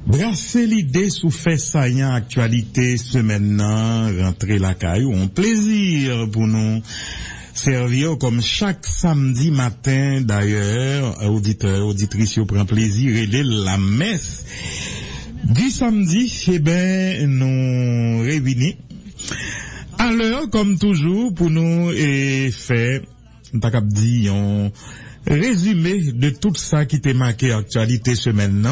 Brasser l'idée sous fait saillant actualité semaine rentrer la caillou, un plaisir pour nous servir comme chaque samedi matin d'ailleurs, auditeurs, auditrices, vous prend plaisir et la messe du samedi, nous réunis à l'heure comme toujours pour nous faire un résumé de tout ça qui t'est marqué actualité semaine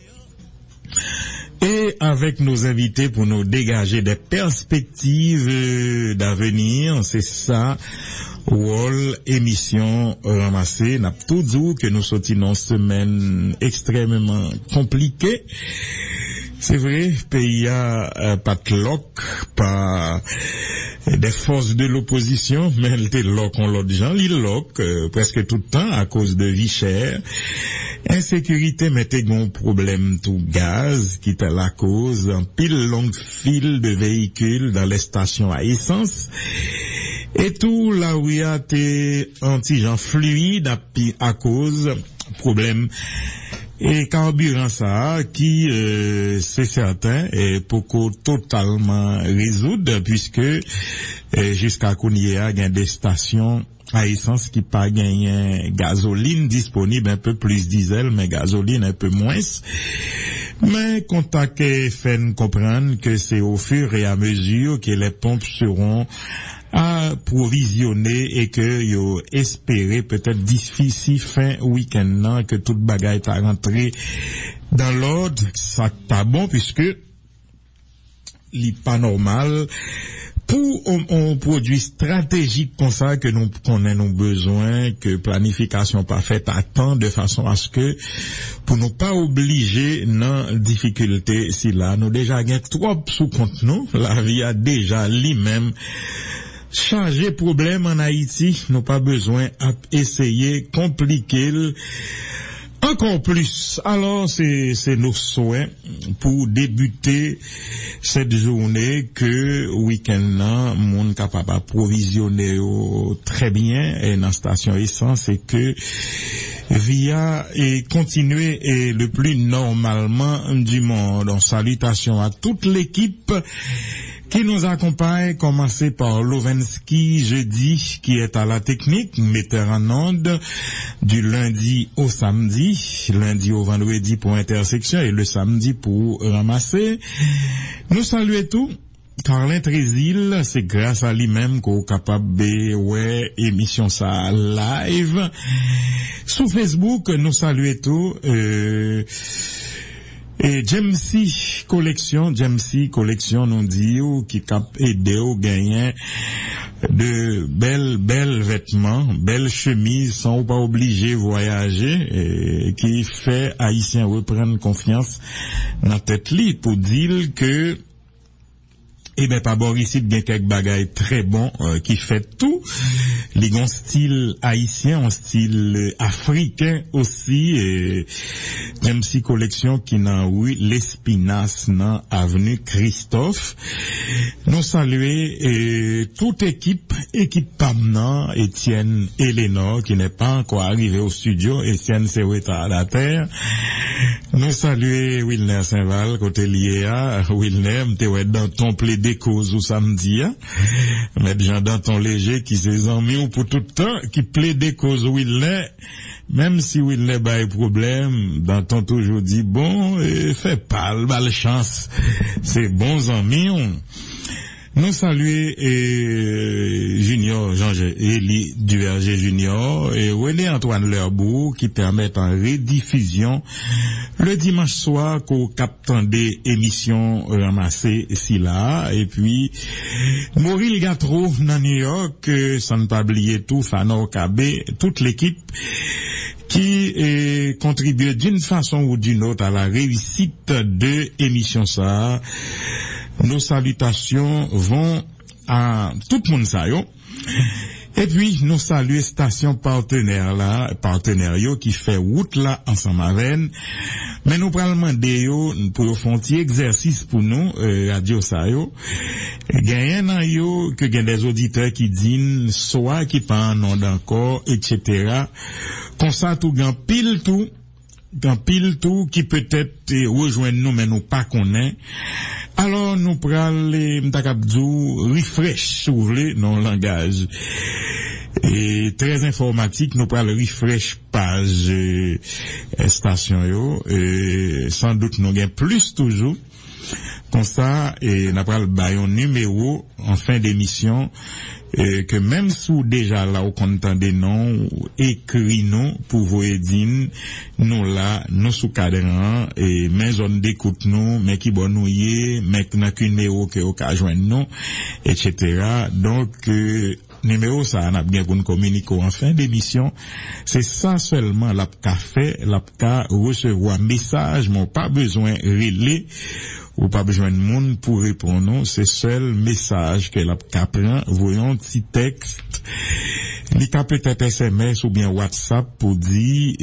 et avec nos invités pour nous dégager des perspectives d'avenir. C'est ça, Wall émission ramassée. N'a tout dit que nous sortis dans une semaine extrêmement compliquée. C'est vrai, pays a pas de loc, pas des forces de l'opposition, mais elle était loc en l'autre gens, il loc presque tout le temps à cause de vie chère. Insécurité mettait un problème tout gaz qui était la cause, un pile longue file de véhicules dans les stations à essence. Et tout là où il y a des antigens fluides à cause problème et carburant ça qui c'est certain et pour totalement résoudre puisque jusqu'à Kounia il y a des stations à essence qui pas gagné gasoline disponible, un peu plus diesel mais gasoline un peu moins. Mais contact fait nous comprendre que c'est au fur et à mesure que les pompes seront approvisionner et que yo espérer peut-être d'ici fin week-end que toute bagaille est rentrée dans l'ordre. Ça pas bon puisque li pas normal pour un produit stratégique comme ça que nous connaissons nos besoins, que planification pas faite à temps de façon à ce que pour nous pas obliger dans difficulté si là nous déjà gain trop sous compte nous la vie a déjà lui-même changer problème en Haïti, nous pas besoin d'essayer compliquer encore plus. Alors c'est nos souhaits pour débuter cette journée que week-end monde capable approvisionner très bien et dans station essence et que via et continuer et le plus normalement du monde. En salutation à toute l'équipe qui nous accompagne, commencé par Lovensky jeudi, qui est à la technique, metteur en onde, du lundi au samedi, lundi au vendredi pour intersection et le samedi pour ramasser. Nous saluons tout. Carlin Trésil, c'est grâce à lui-même qu'on est capable de ouais émission ça live. Sur Facebook, nous saluons tout. Et Jamesy Collection nous dit qui cap aider au gagner de belles vêtements, belles chemises sans pas obligé voyager et qui fait haïtien reprendre confiance dans tête li pour dire que pas bon ici bien quelques bagailles très bons qui fait tout les grands style haïtien en style africain aussi et même si collection qui n'a oui l'Espinasse dans avenue Christophe nous saluer et toute équipe Pamnan Étienne Eleanor qui n'est pas encore arrivé au studio Étienne c'est retardataire nous saluer Wilner Saint-Val côté lié à Wilner t'es dans ton plaider cause ou samedi mais des gens dans ton léger qui ses amis ou pour tout le temps qui plaide cause Wilner même si Wilner a problème dans ton toujours dit bon fait pas le chance c'est bons amis nous saluer Junior Jean-Élie Duverger Junior et René Antoine Lerbourg qui permettent en rediffusion le dimanche soir qu'au captant des émissions ramassées si là et puis Mauril Gatro dans New York sans ne pas oublier tout Fano Kabé toute l'équipe qui contribue d'une façon ou d'une autre à la réussite de émission ça. Nos salutations vont à tout le monde ça yo. Et puis nous saluons station partenaire qui fait route là ensemble avec mais nous pral demander yo pour faire un petit exercice pour nous radio ça yo gagne nan yo que gagne des auditeurs qui disent soit qui pas en nom encore etc. Comme ça tout grand pile tout dans pile tout qui peut-être rejoindre nous mais nous pas connaît. Alors nous pral m'takabdou refresh si vous voulez non langage et très informatique nous pral refresh page station yo sans doute nous gain plus toujours comme ça et n'a pral bayon numéro en fin d'émission que même sous déjà là au content des noms écrit nous pour vous aider nous là nous sous cadran et mais zone d'écoute nous mais qui bon nous y mais n'a qu'un numéro que au cas joindre nous etc. Donc numéro ça n'a bien pour nous communiquer en fin d'émission c'est ça seulement l'a fait l'a recevoir message mon pas besoin relais ou pas besoin de monde pour répondre, c'est seul message que la prend, voyons petit texte, li ka peut-être SMS ou bien WhatsApp pour dire,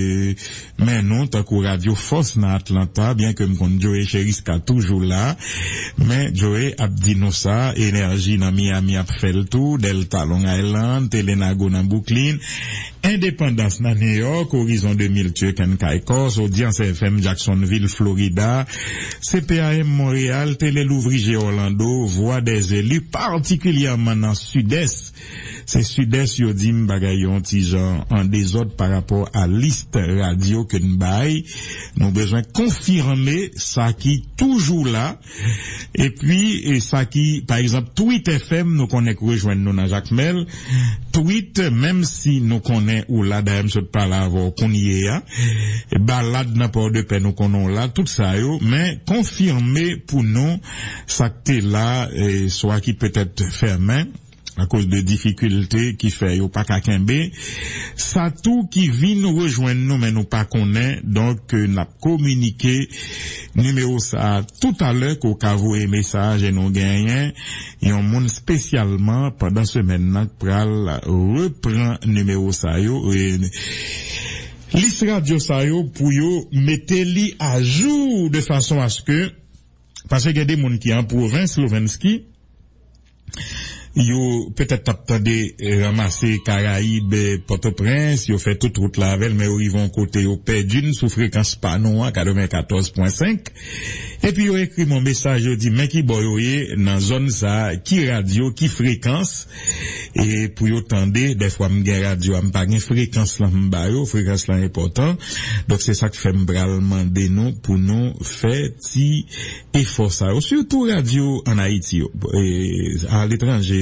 mais non, tant que Radio Force dans Atlanta, bien que m'konn Joey Cheriska toujours là, mais Joey a dit nous ça, énergie dans Miami a fait le tour, Delta Long Island, Telenago dans Brooklyn, Indépendance dans New York, Horizon 2000 Turken Caicos, Audience FM Jacksonville, Florida, CPAM Montréal, Télé Louvrier Orlando, Voix des élus, particulièrement dans Sud-Est. C'est Sud-Est yo di m'bagayon ti jan en désordre par rapport à liste radio que n'baille. Nous besoin confirmer ça qui toujours là. Et puis, ça qui, par exemple, Tweet FM, nous connaît rejoindre nous dans Jacques Mel. Tweet, même si nous connaît ou là, d'ailleurs, je parle avant qu'on y est, balade n'a pas de peine, nous connaissons là, tout ça, yo, mais confirmer pour nous, ça qui est là, soit qui peut-être fermé, à cause de difficultés qui fait yo pas kakembe ça tout qui vient nous rejoindre nous mais nous pas connaît donc n'a communiqué numéro ça tout à l'heure qu'au cas vous un message et nous gagnent et on monde spécialement pendant semaine là pral reprend numéro ça yo liste radio ça yo pour yo mettez-li à jour de façon à ce que parce que il y a des monde qui en province Slovensky yo peut-être attendez ramasser Caraïbes Port-au-Prince yo fait toute route là avec mais ils vont côté yo perdu sous fréquence Panoa 94.5 et puis yo écrit mon message yo dit mais qui boyoye dans zone ça qui radio qui fréquence et pour yo tendre des fois m'gain radio am pas gain fréquence là m'ba yo fréquence là important donc c'est ça que fait m'bral demander nous pour nous faire ti effort ça surtout radio en Haïti à l'étranger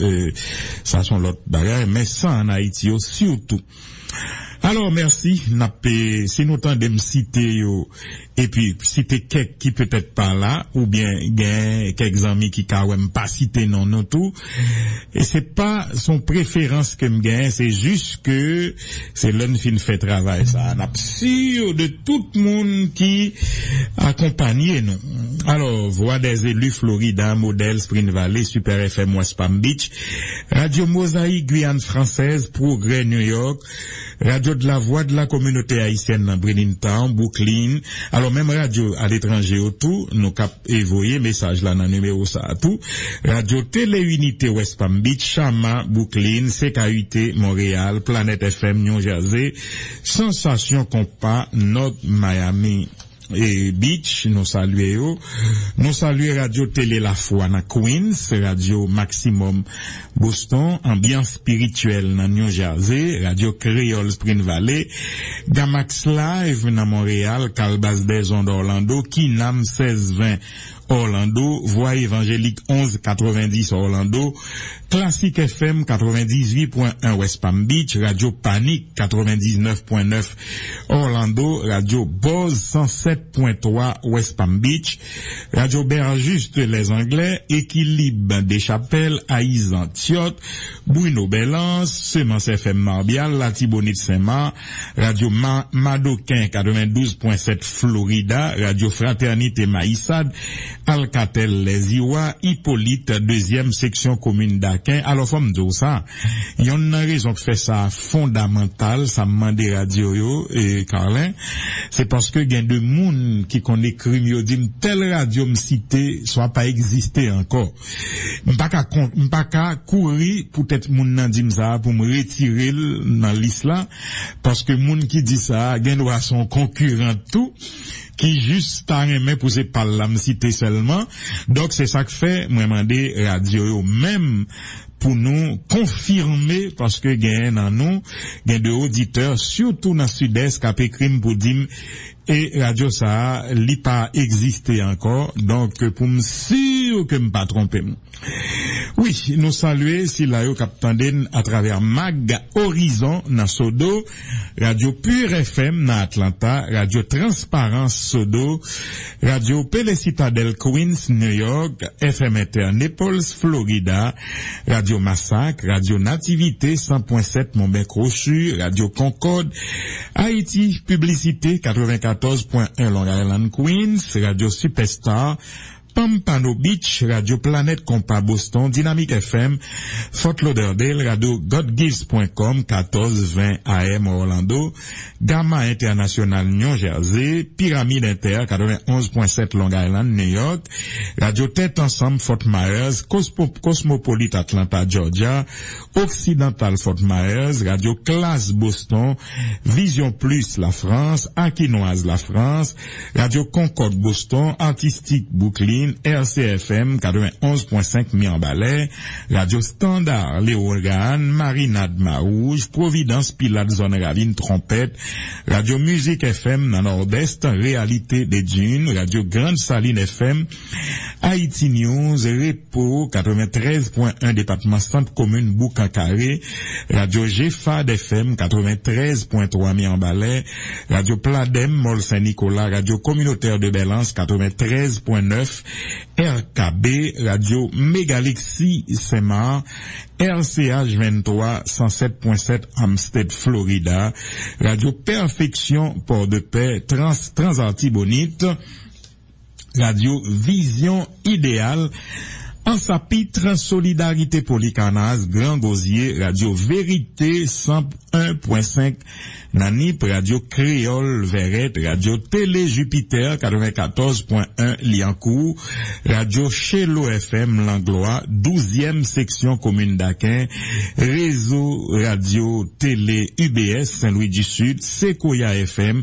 ça sont l'autre bagarre mais ça en Haïti surtout. Alors merci nappé si nous tendons citer yo et puis citer quelques qui peut-être pas là ou bien gain quelques amis qui quand même pas citer non tout et c'est pas son préférence que me gain c'est juste que c'est l'un fin fait travail ça n'a sûr de tout le monde qui accompagne nous. Alors Voix des élus Florida, Modèle Spring Valley, Super FM West Palm Beach, Radio Mosaïque Guyane française, Progrès New York, Radio de la Voix de la communauté haïtienne dans Bridgetown, Brooklyn. Alors même radio à l'étranger autour, nous cap évoyer message là dans numéro ça à tout. Radio Télé Unité West Palm Beach, Chama, Brooklyn, CKUT Montréal, Planète FM New Jersey, Sensation Compas, Nord Miami. Et Beach, nous saluons Radio Télé La Foi dans Queens, Radio Maximum Boston, Ambiance Spirituelle dans New Jersey, Radio Creole Spring Valley, Gamax Live dans Montréal, Calbas des Ondes Orlando, Kinam 1620 Orlando, Voix évangélique 1190 Orlando, Classique FM 98.1 West Palm Beach, Radio Panique 99.9 Orlando, Radio Buzz 107.3 West Palm Beach, Radio Berjuste les Anglais, Équilibre des Chapelles, Aïs Antiote, Bruno Bellance, Semence FM Marbial, Latibonite Saint-Marc, Radio Madoquin 92.7 Florida, Radio Fraternité Maïsade, Alcatel les Iwa, Hippolyte, deuxième section commune d'Aquin. Alors, faut me dire ça. Il y a une raison qui fait ça fondamental, ça me demande radio yo, et Carlin. C'est parce que il y a de monde qui connaît crime, yo dit, telle radio me cité, soit pas existé encore. M'pas qu'à courir, peut-être moun nan dit ça, pour me retirer dans liste là, parce que moun qui dit ça, il y a son concurrent tout, qui juste a aimé pour se parler la me citer seulement. Donc c'est ça que fait, moi demander radio yo, même pour nous confirmer, parce que gagne dans nous, gagne de auditeurs, surtout dans le sud-est, qui a écrit pour dire, et radio ça, li pas existé encore, donc pour me sûr que me pas tromper. Oui, nous saluons si la yo capitaine à travers Mag Horizon dans Sodo, Radio Pure FM dans Atlanta, Radio Transparence Sodo, Radio Pele Citadel Queens New York, FM Inter Naples Florida, Radio Massacre, Radio Nativité 100.7 Montbec Rochu, Radio Concorde, Haïti Publicité 94.1 Long Island Queens, Radio Superstar, Pampano Beach, Radio Planète Compa Boston, Dynamique FM, Fort Lauderdale, Radio GodGives.com, 1420 AM Orlando, Gamma International New Jersey, Pyramide Inter, 91.7 Long Island, New York, Radio Tête Ensemble, Fort Myers, Cosmopolite Atlanta, Georgia, Occidental Fort Myers, Radio Classe Boston, Vision Plus La France, Aquinoise La France, Radio Concorde Boston, Artistique Brooklyn, RCFM 91.5 Miambalais, Radio Standard Léogane, Marinade Marouge, Providence Pilat Zone Ravine Trompette, Radio Musique FM dans Nord-Est, Réalité des Dunes, Radio Grande Saline FM, Haïti News, Repo 93.1 département Centre Commune Boucancaré, Radio GFAD FM 93.3 Miambalais, Radio Pladem Mol Saint-Nicolas, Radio Communautaire de Belance 93.9 RKB, Radio Mégalexie Saint-Marc, RCH 23 107.7 Amstead Florida, Radio Perfection Port-de-Paix Transartibonite, Radio Vision Idéale, en Sapitre, Solidarité Polycarnas, Grand Gosier, Radio Vérité 101.5 Nanip, Radio Créole Verrette, Radio Télé Jupiter 94.1 Liancourt, Radio Chélo FM Langlois, 12e section commune d'Aquin, Réseau Radio Télé UBS Saint-Louis du Sud, Sequoia FM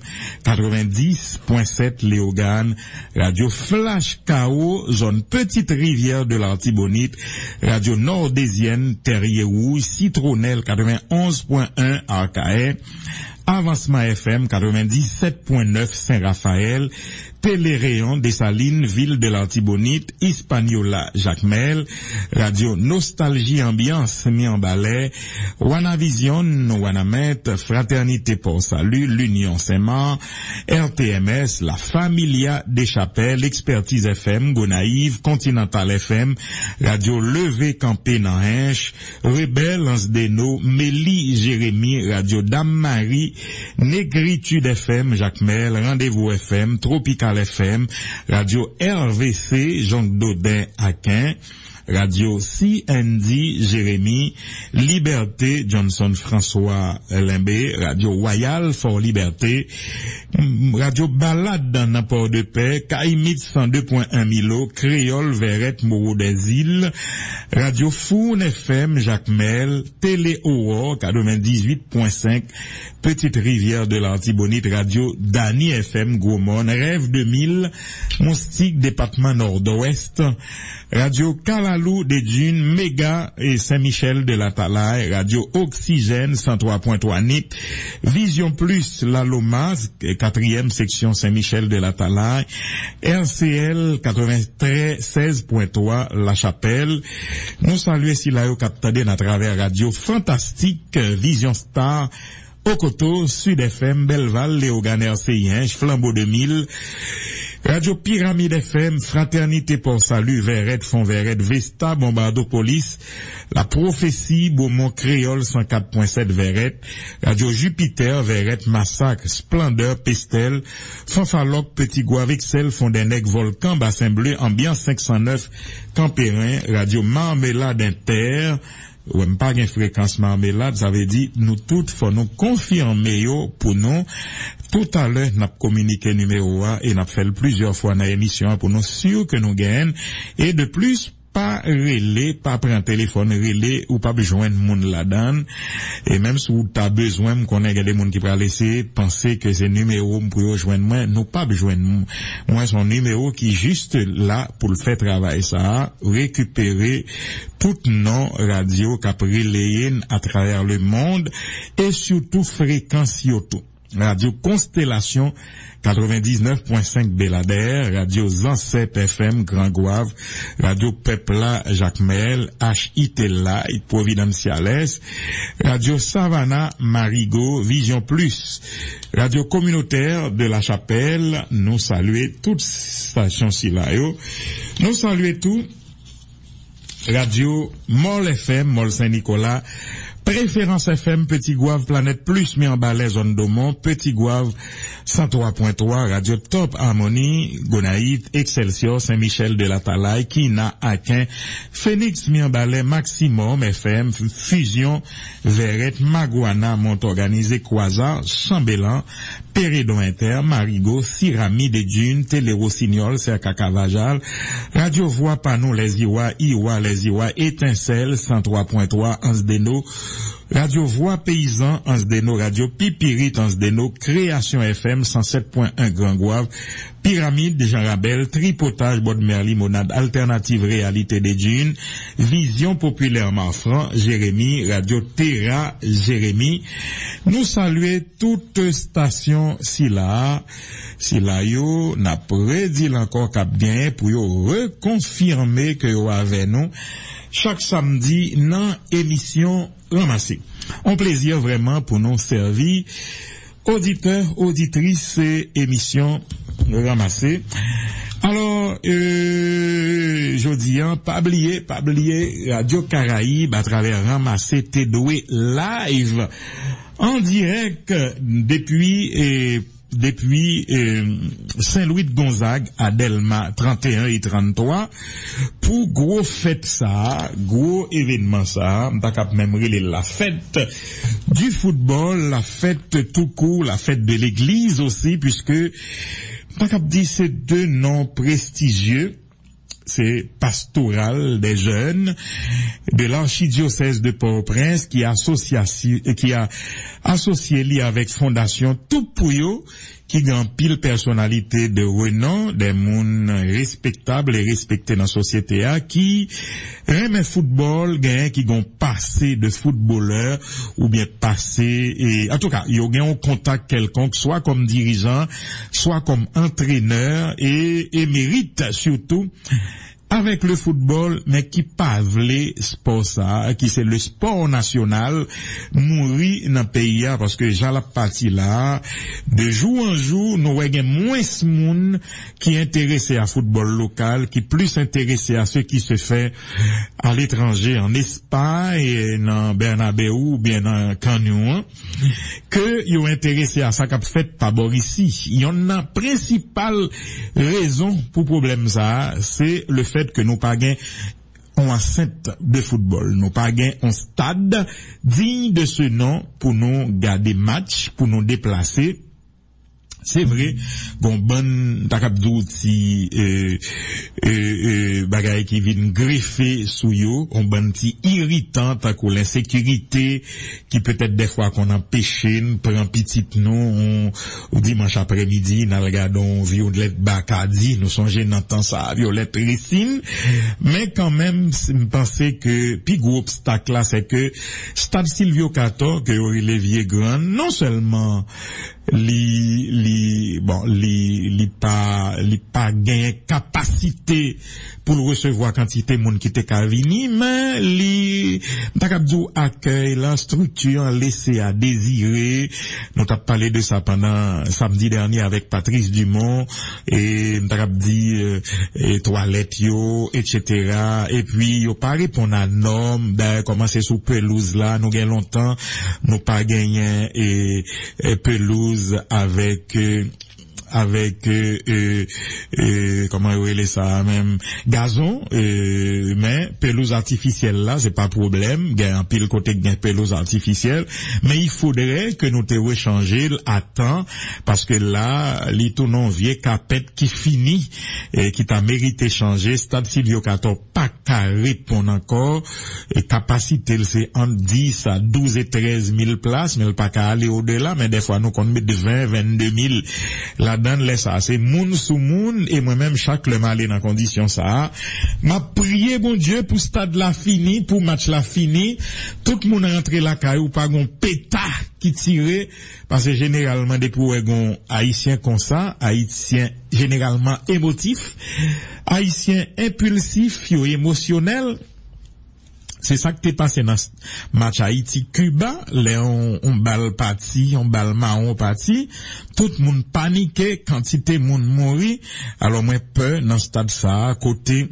90.7 Léogane, Radio Flash KO, zone Petite Rivière de l'Artibonite, Radio Nordésienne Terrier Rouge, Citronnelle 91.1 Arcahaie, Avancement FM 97.9 Saint-Raphaël, Téléréon Dessalines, Ville de l'Artibonite, Hispaniola Jacmel, Radio Nostalgie Ambiance Miambalais, Wanavision Wanamet, Fraternité pour Salut, l'Union Saint-Marc, RTMS, La Familia des Chapelles, Expertise FM, Gonaïve, Continental FM, Radio Levé Campé Nanhinche, Rebelle Ansdeno, Mélie Jérémy, Radio Dame Marie, Négritude FM, Jacmel, Rendez-vous FM, Tropical FM, Radio RVC, Jean Dodin Aquin, Radio CND Jérémy, Liberté Johnson François Limbé, Radio Royal Fort Liberté, Radio Balade dans Port de Paix, Caïmit 102.1 Milo, Créole Verrette Moreau des Îles, Radio Fourne FM Jacmel, Télé Aurore 98.5 Petite Rivière de l'Artibonite, Radio Dani FM Gaumont, Rêve 2000 Moustique département Nord-Ouest, Radio Calalou des Dunes, Méga et Saint-Michel de la Talaye, Radio Oxygène 103.3 NIP, Vision Plus La Lomas, 4e section Saint-Michel de la Talaye, RCL 96.3 La Chapelle. Nous saluons si là au capitaine à travers Radio Fantastique, Vision Star, Okoto, Sud FM, Belleval, Léogane RCI, Flambeau 2000, Radio Pyramide FM, Fraternité pour Salut, Verret, Fond Verret, Vesta, Bombardo Police, La Prophétie, Beaumont Créole, 104.7 Verret, Radio Jupiter, Verret, Massacre, Splendeur, Pestel, Fanfaloc, Petit Gouave, Excel, Fondenec, Volcan, Bassin Bleu, Ambiance 509, Campérin, Radio Marmelade Inter, ou même pas une fréquence marmelade, ça veut dire nous toutes faut nous confirmer pour nous. Tout à l'heure, n'a communiqué numéro 1 et n'a fait plusieurs fois dans l'émission pour nous sûr que nous gagnons. Et de plus, pas relais, pas prendre téléphone relais ou pas besoin de monde là-dedans. Et même si vous avez besoin qu'on ait des monde qui pourra laisser penser que c'est numéro pour rejoindre moi, nous pas besoin de moi. Moi, son numéro qui est juste là pour le faire travail ça, récupérer toutes nos radios qui relayé à travers le monde et surtout fréquence surtout. Radio Constellation 99.5 Belader, Radio Zanset FM Grand Gouave, Radio Pepla Jacmel, HITLA Providenciales, Radio Savannah Marigot, Vision Plus, Radio Communautaire de la Chapelle, nous saluer toutes stations Silayo, nous saluer tout, Radio Mol FM, Mol Saint-Nicolas, Préférence FM, Petit Gouave, Planète Plus, Mianbalais, Zone d'Aumont, Petit Gouave, 103.3, Radio Top Harmonie, Gonaïve, Excelsior, Saint-Michel de la Talaye, Kina, Aquin, Phoenix, Mianbalais, Maximum FM, Fusion, Verret, Maguana, Montorganisé, Croisard, Chambellan, Pérédon Inter, Marigot, Sirami des Dunes, Télé-Rossignol, Serka-Cavajal, Radio Voix Panou, Les Iwa, Les Iwa, Étincelle, 103.3, Ansdeno, Radio Voix Paysan, Ansdeno, Radio Pipirit, Ansdeno, Création FM, 107.1 Grand Gouave, Pyramide, Jean Rabel, Tripotage, Bodmerli, Monade, Alternative Réalité des Dunes, Vision Populaire Marfran, Jérémy, Radio Terra, Jérémy. Nous saluons toute station Sila yo, n'a prédit encore cap bien pour yo reconfirmer que yo avec nous chaque samedi dans émission ramassée. Un plaisir vraiment pour nous servir auditeurs, auditrices émission ramassée. Alors, jeudi, pas oublier Radio Caraïbe à travers Ramassé Tédoué live en direct depuis Saint-Louis de Gonzague à Delma 31 et 33 pour gros fête ça, gros événement ça, t'as qu'à même relais la fête du football, la fête tout court, la fête de l'église aussi puisque t'as qu'à dire c'est deux noms prestigieux. C'est Pastoral des jeunes de l'archidiocèse de Port-au-Prince qui a associé lui avec Fondation Toupouyo qui gagne pile personnalité de renom, des monde respectables et respectés dans la société qui aime football, gagne qui gon passé de footballeur ou bien passé et en tout cas, il y a un contact quelconque soit comme dirigeant, soit comme entraîneur et mérite surtout avec le football, mais qui pavle sport ça, qui c'est le sport national, mourir dans le pays, parce que j'ai la partie là, de jour en jour, nous voyons moins de monde qui est intéressé à football local, qui plus intéressé à ce qui se fait à l'étranger, en Espagne, dans Bernabéu, ou bien dans Canyon, que ils ont intéressé à ça qu'a fait par bord ici. Il y en a principale raison pour problème ça, c'est le fait que nous pas gain en enceinte de football, nous pas gain un stade digne de ce nom pour nous garder match, pour nous déplacer. C'est vrai, bon takabdou ti bagay qui vient greffer sous yo, on bon ti irritant takou l'insécurité qui peut-être des fois qu'on empêche prend petite nous au dimanche après-midi dans regardons Violette Bacadi, nous songeons dans temps ça Violette Racine, mais quand même me penser que puis gros obstacle là c'est que Stade Silvio Cator que Olivier Grand non seulement li pas gagné capacité pour recevoir quantité monde qui était vini, mais li t'akabdou accueil la structure laissé à désirer. Nous t'a parlé de ça pendant samedi dernier avec Patrice Dumont et t'akabdi toilettes yo etc. et puis yo pas répondre à norme d'ailleurs commencer sous pelouse là nous gain longtemps nous pas gagné et pelouse avec comment on appelle ça même gazon mais pelouse artificielle là c'est pas problème gain en pile côté gain pelouse artificielle mais il faudrait que nous te rechanger à temps parce que là li tout non vieux capette qui finit et qui t'a mérité changer stade Silvio 14 pas qu'à répondre encore et capacité c'est entre 10 à 12 et 13 000 places mais pas qu'à aller au-delà mais des fois nous qu'on met de 20 22 000 là dans laisse ça c'est moun sous moun et moi-même chaque le mal dans condition ça m'a prié bon Dieu pour stade la fini pour match la fini tout le monde rentré la caillou pas gon péta qui tirait parce que généralement des pour gon haïtien comme ça haïtien généralement émotif haïtien impulsif yo émotionnel. C'est ça qui t'est passé dans match Haïti-Cuba, on balle parti, on balle marron parti, tout le monde paniqué, quantité monde mourir, alors moi peur dans stade ça, côté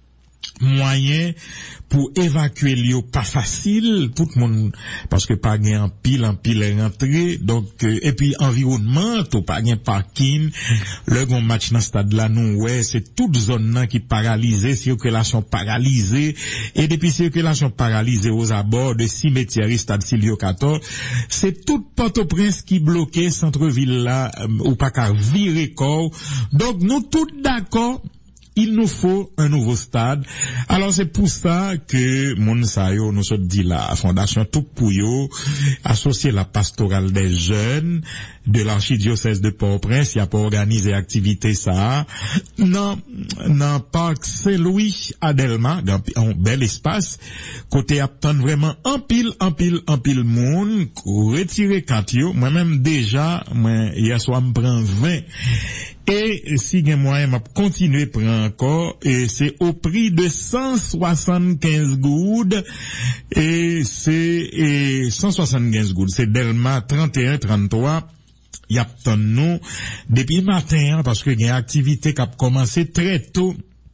moyen pour évacuer l'eau pas facile tout le monde parce que pas gain en pile rentré donc et puis environnement tout pas gain parking le grand match dans stade là nous ouais c'est toute zone là qui paralysée circulation paralysée et depuis circulation paralysée aux abords de cimetière stade Silvio 14 c'est toute Port-au-Prince qui bloqué centre-ville là ou pas qu'à virer corps donc nous tous d'accord il nous faut un nouveau stade. Alors c'est pour ça que Mounsayo nous a dit la fondation tout pour yo associer la pastorale des jeunes de l'archidiocèse de Port-au-Prince, il y a pas organisé activité ça. Non, parc Saint-Louis à Delma, dans un bel espace, côté attendre vraiment en pile monde, retirer catio, moi-même déjà, hier soir me prend 20. Et si gen moyen m'a continuer prendre encore et c'est au prix de 175 goudes et c'est 175 goudes c'est Delma 31-33 y a tant nous depuis matin parce que gen activité qui a commencé très tôt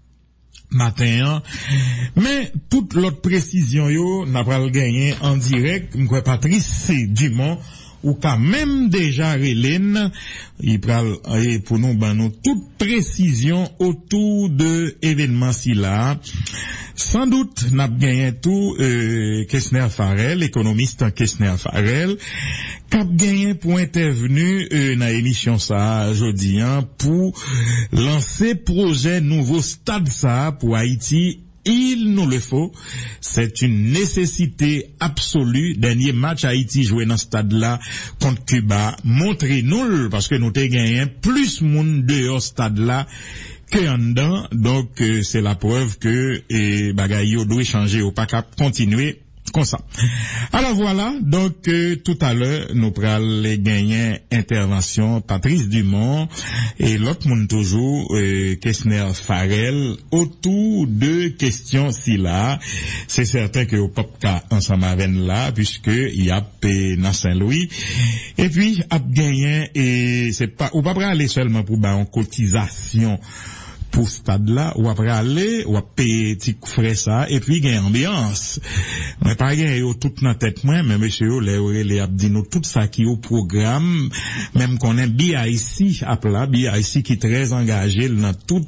matin mais toute l'autre précision yo n'a pas le gagner en direct m'croit Patrice Dumont ou quand même déjà Relène, il pral pour nous toute précision autour de événements si là. Sans doute n'a gagné tout Kessner Farrell, économiste Kessner Farrell, cap gagné pour intervenir dans l'émission ça aujourd'hui pour lancer projet nouveau stade ça pour Haïti. Il nous le faut. C'est une nécessité absolue. Dernier match Haïti joué dans ce stade-là contre Cuba. Montrez-nous, parce que nous t'ai gagné plus monde dehors stade-là que en dedans. Donc, c'est la preuve que, bagaille doit changer au pas cap continuer. Comme ça. Alors voilà, donc tout à l'heure, nous prenons les gagnants intervention Patrice Dumont et l'autre monde toujours, Kessner Farrell, autour de questions si là. C'est certain que au Popka ensemble avec là, puisque il y a dans Saint-Louis. Et puis, à gagner, et c'est pas, ou pas aller seulement pour en cotisation pour stade là ou après aller ou payer petit frais ça et puis gain ambiance mais pas gain tout dans tête moi mais monsieur les a dit nous tout ça qui au programme même qu'on est bien ici à plat bien ici qui très engagé dans tout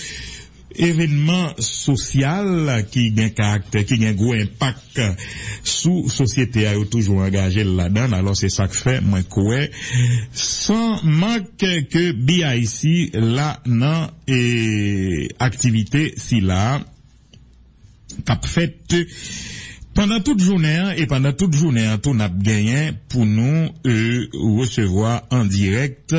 événement social qui gain caractère qui gain gros impact sous société a toujours engagé là-dedans alors c'est ça que fait moi quoi sans manque que bien ici là non et activité si là qu'a fait pendant toute journée et pendant toute journée tout n'a gagné pour nous recevoir en direct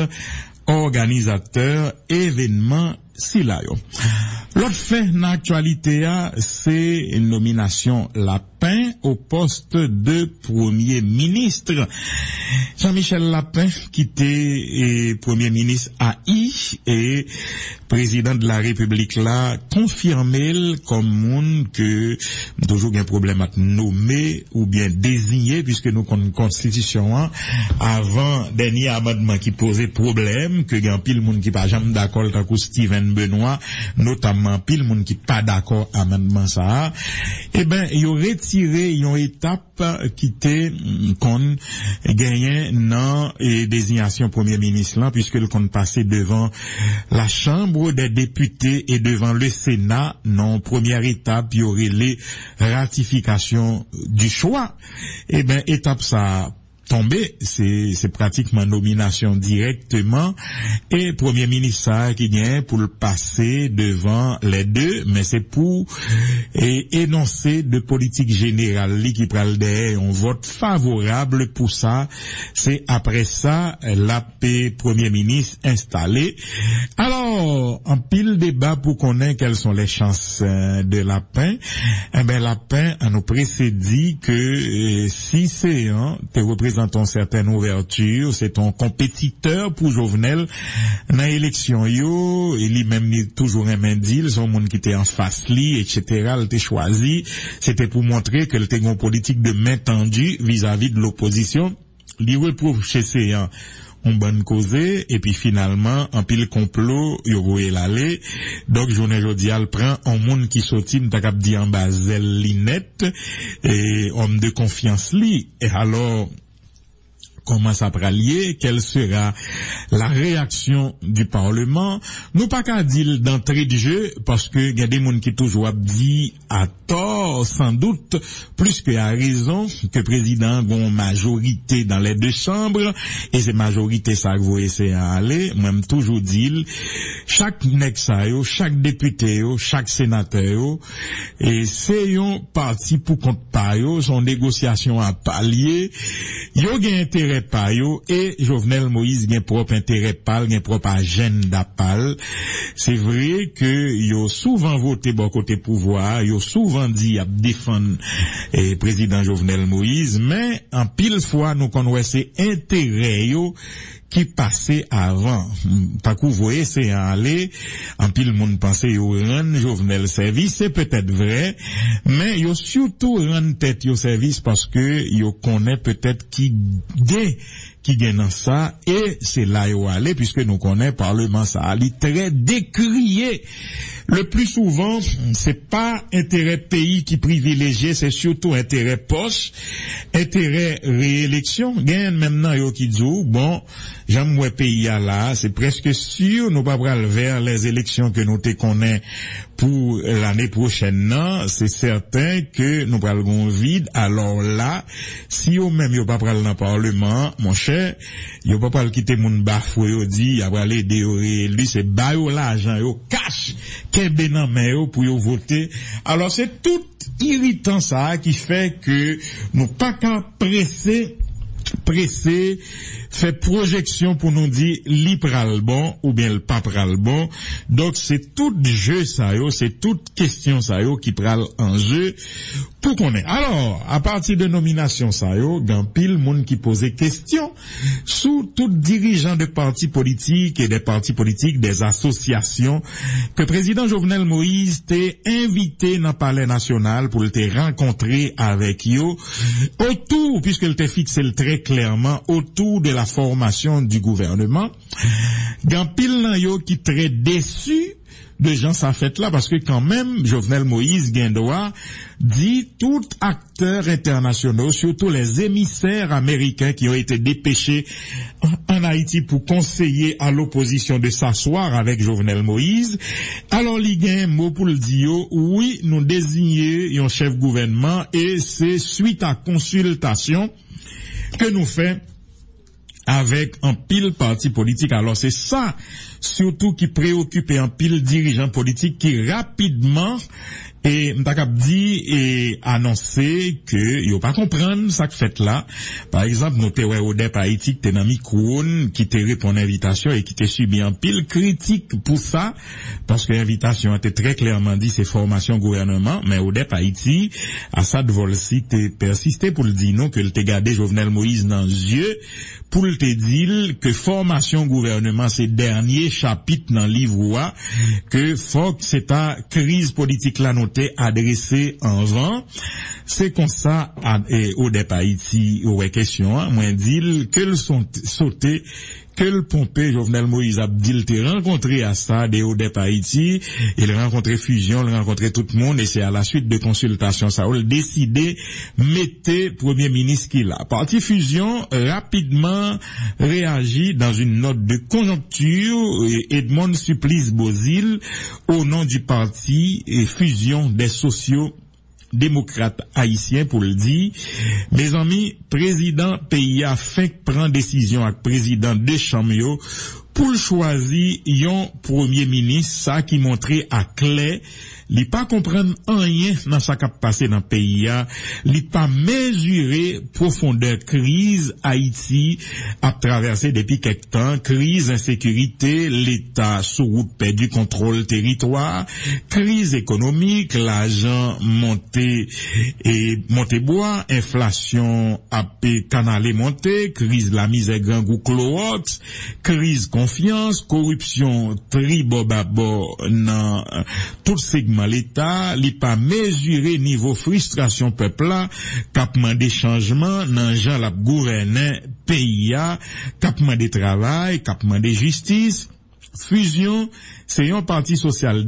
organisateur événement si là yo. L'autre fait dans l'actualité c'est une nomination Lapin au poste de Premier ministre. Jean-Michel Lapin, qui était Premier ministre AI et président de la République là, confirmé comme monde que toujours un problème à nommer ou bien désigner, puisque nous connaissons constitution avant dernier amendement qui posait problème, que grand pile monde qui pas jamais d'accord tant que Steven Benoît, notamment pile monde qui pas d'accord amendement ça, eh ben il retiré une étape qui était qu'on gagnait dans désignation premier ministre là, puisque le qu'on passait devant la Chambre des députés et devant le Sénat. Non, première étape, il y aurait les ratifications du choix. Eh ben étape ça tombé, c'est pratiquement nomination directement, et premier ministre ça qui vient pour le passer devant les deux, mais c'est pour énoncer de politique générale qui pral derrière un vote favorable pour ça. C'est après ça la paix premier ministre installé. Alors en pile débat pour connaître quelles sont les chances de Lapin. Eh ben Lapin a nous précédit que si c'est te représente une certaine ouverture, c'est ton compétiteur pour Jovenel dans l'élection yo, et lui-même toujours un mendil, son monde qui était en face li, etc. Il était choisi, c'était pour montrer que le était une politique de main tendue vis-à-vis de l'opposition. Li reprouve chez ces on bonne cause, et puis finalement en pile complot yo voye l'aller. Donc journée jodial prend un monde qui sorti m'ta cap di en bazel linette et homme de confiance li, et alors comment ça pralier, quelle sera la réaction du Parlement. Nous pas qu'à dire d'entrée de jeu, parce que y a des gens qui toujours dit à tort, sans doute, plus que à raison, que le président a une majorité dans les deux chambres, et ces majorités, ça vous essayer à aller, même toujours dit, chaque nexayo, chaque député, chaque sénateur, et c'est un parti pour compte par yo, son négociation à palier, yo gen intérêt pa yo, et Jovenel Moïse gen propre intérêt pal, gen propre agenda pal. C'est vrai que yo souvent voté bon côté pouvoir, yo souvent dit à défendre président Jovenel Moïse, mais en pile fois nous connaissons intérêt yo qui passait avant. Pas que vous voyez, c'est aller, en pile monde pensait yo rendre Jovenel service, c'est peut-être vrai, mais yo surtout rendre tête yo service parce que yo connaît peut-être qui gagne dans ça, et c'est là yo aller, puisque nous connaît parlement ça ali très décrié. Le plus souvent, c'est pas intérêt pays qui privilégié, c'est surtout intérêt poche, intérêt réélection. Gagne maintenant yo qui dit bon, j'aime moi pays à là, c'est presque sûr nous pas pral vers les élections que nous te connaît pour l'année prochaine. Non, c'est certain que nous pral gon vide. Alors là, si yo même yo pas pral dans parlement, mon cher, yo pas pral quitter moun bafoué yo dit y a pral aider yo réélu, c'est ba yo l'argent yo cash kebe nan men yo pour yo voter. Alors c'est tout irritant ça qui fait que nous pas qu'à pressé, fait projection pour nous dire li pral bon ou bien le pas pral bon. Donc c'est tout jeu ça yo, c'est toute question ça yo qui pral en jeu pour qu'on ait. Alors, à partir de nomination ça yo, gan pile monde qui posait question sous tout dirigeant de partis politiques et des partis politiques, des associations que président Jovenel Moïse t'est invité dans le palais national pour le rencontrer avec yo autour, puisqu'il t'est fixé très clairement autour de la formation du gouvernement. Gan pile nan yo qui très déçu de gens ça fait là, parce que quand même Jovenel Moïse Guindoa dit tout acteurs internationaux, surtout les émissaires américains qui ont été dépêchés en Haïti pour conseiller à l'opposition de s'asseoir avec Jovenel Moïse. Alors il y a un mot pour le dire, oui, nous désignons un chef gouvernement, et c'est suite à consultation que nous fait avec un pile parti politique. Alors c'est ça surtout qui préoccupait en pile dirigeants politiques qui rapidement et m'takap dit et annoncer que yo pas comprendre ça que fait là. Par exemple, nous te au DEP Haïti qui dans Microun qui te répond à invitation et qui te subi en pile critique pour ça parce que l'invitation était très clairement dit c'est formation gouvernement, mais au DEP Haïti Assad Volsi te persisté pour le dire non que le te gardé Jovenel Moïse dans les yeux pour le te dire que formation gouvernement c'est dernier chapitre dans livre que faut que c'est ta crise politique là noté adressé en vent. C'est comme ça au DEP Haïti ouais question moi dit que le sont sauté que le pompé Jovenel Moïse Abdil te rencontré à ça de au DEP Haïti, il rencontré Fusion, il rencontré tout le monde et c'est à la suite de consultation ça il décidé mettre premier ministre qu'il a. Parti Fusion rapidement réagit dans une note de conjoncture Edmond Supplice Bozil au nom du parti et Fusion des sociaux démocrate haïtien pour le dire. Mes amis, président pays a fait prendre décision avec président de Chamio pour choisir un premier ministre, ça qui montrait à clair, li pas comprendre rien dans ça qui a passé dans le pays, li pas mesurer profondeur crise Haïti a traversé depuis quelque temps, crise insécurité, l'état sous route perdu contrôle territoire, crise économique, l'argent monté bois, inflation a canalé monté, crise la misère grand goût cloot, crise confiance, corruption tribobabo dans tout segment l'État, li pas mesurer niveau frustration peuple là, capement des changements dans gens la gouverner pays a, capement des travail, capement des justice. Fusion, c'est un parti social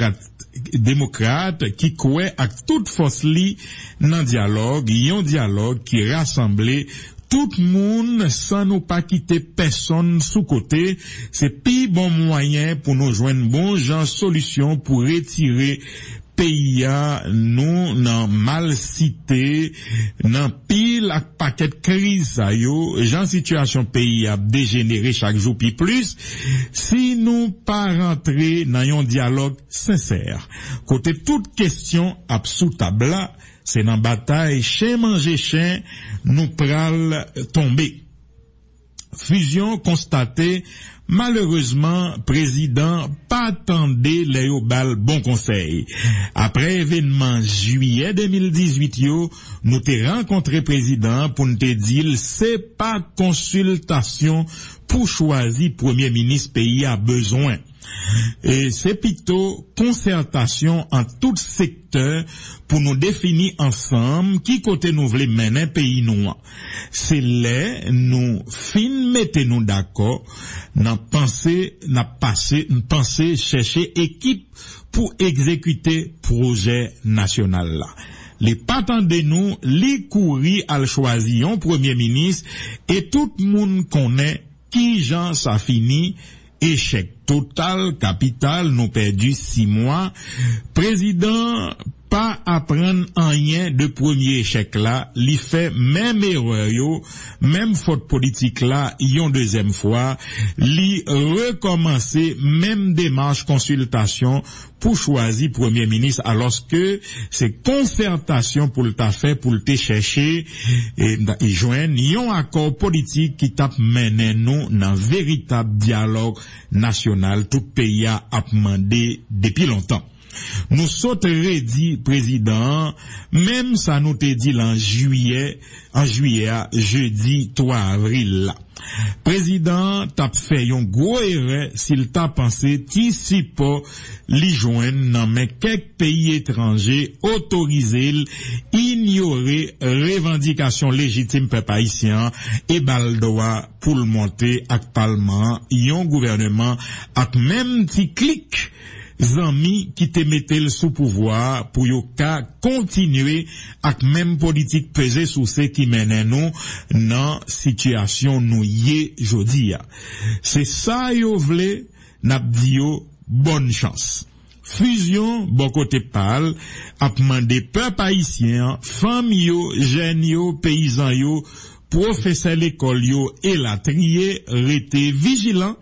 démocrate qui croit à toute force li dans dialogue, un dialogue qui rassemble tout le monde sans nous pas quitter personne sous côté. C'est plus bon moyen pour nous joindre bon genre solution pour retirer pays nous nan mal cité nan pile ak paquet crise ça yo genre situation pays a dégénéré chaque jour puis plus si nous pas rentrer dans un dialogue sincère côté toute question ab sous table c'est dans bataille chien manger chien nous pral tomber. Fusion constatée, malheureusement, président pas attendé les bal bon conseil. Après événement juillet 2018 nous t'ai rencontré président pour nous te dire c'est pas consultation pour choisir premier ministre pays a besoin. Et c'est plutôt concertation en tout secteur pour nous définir ensemble qui côté nous voulons mener pays noir. C'est là nous fin mettez nous d'accord, n'a pensé chercher équipe pour exécuter projet national là. Les patents de nous, les courir à le choisir un premier ministre et tout le monde connaît qui Jean ça fini. Échec total, capital, nous perdu 6 mois. Président, pas apprendre rien de premier échec là, li fait même erreur yo, même faute politique là, yon deuxième fois, li recommencer même démarche consultation pour choisir premier ministre alors que c'est concertation pour le t'a fait pour le te chercher et joindre yon accord politique qui t'a mené nous dans véritable dialogue national tout pays a demandé depuis longtemps. Nous sommes dit président, même ça nous te dit en juillet, jeudi 3 avril là. Président t'a fait un gros erreur s'il t'a pensé t'ici pas li joindre dans mais quelques pays étrangers autorisé ignorer revendication légitime peuple haïtien et baldoa pour le monter ak parlement, yon gouvernement ak même ti clic zami qui te mettait le sous pouvoir pour yo ka continuer avec même politique pesée sous ce qui mène nous dans situation nous yé jodi. C'est ça yo vle n'ap di yo bonne chance. Fusion bon côté parle a demandé peuple haïtien, famille yo, jeunes yo, paysans yo, professeurs l'école yo et la trier rete vigilant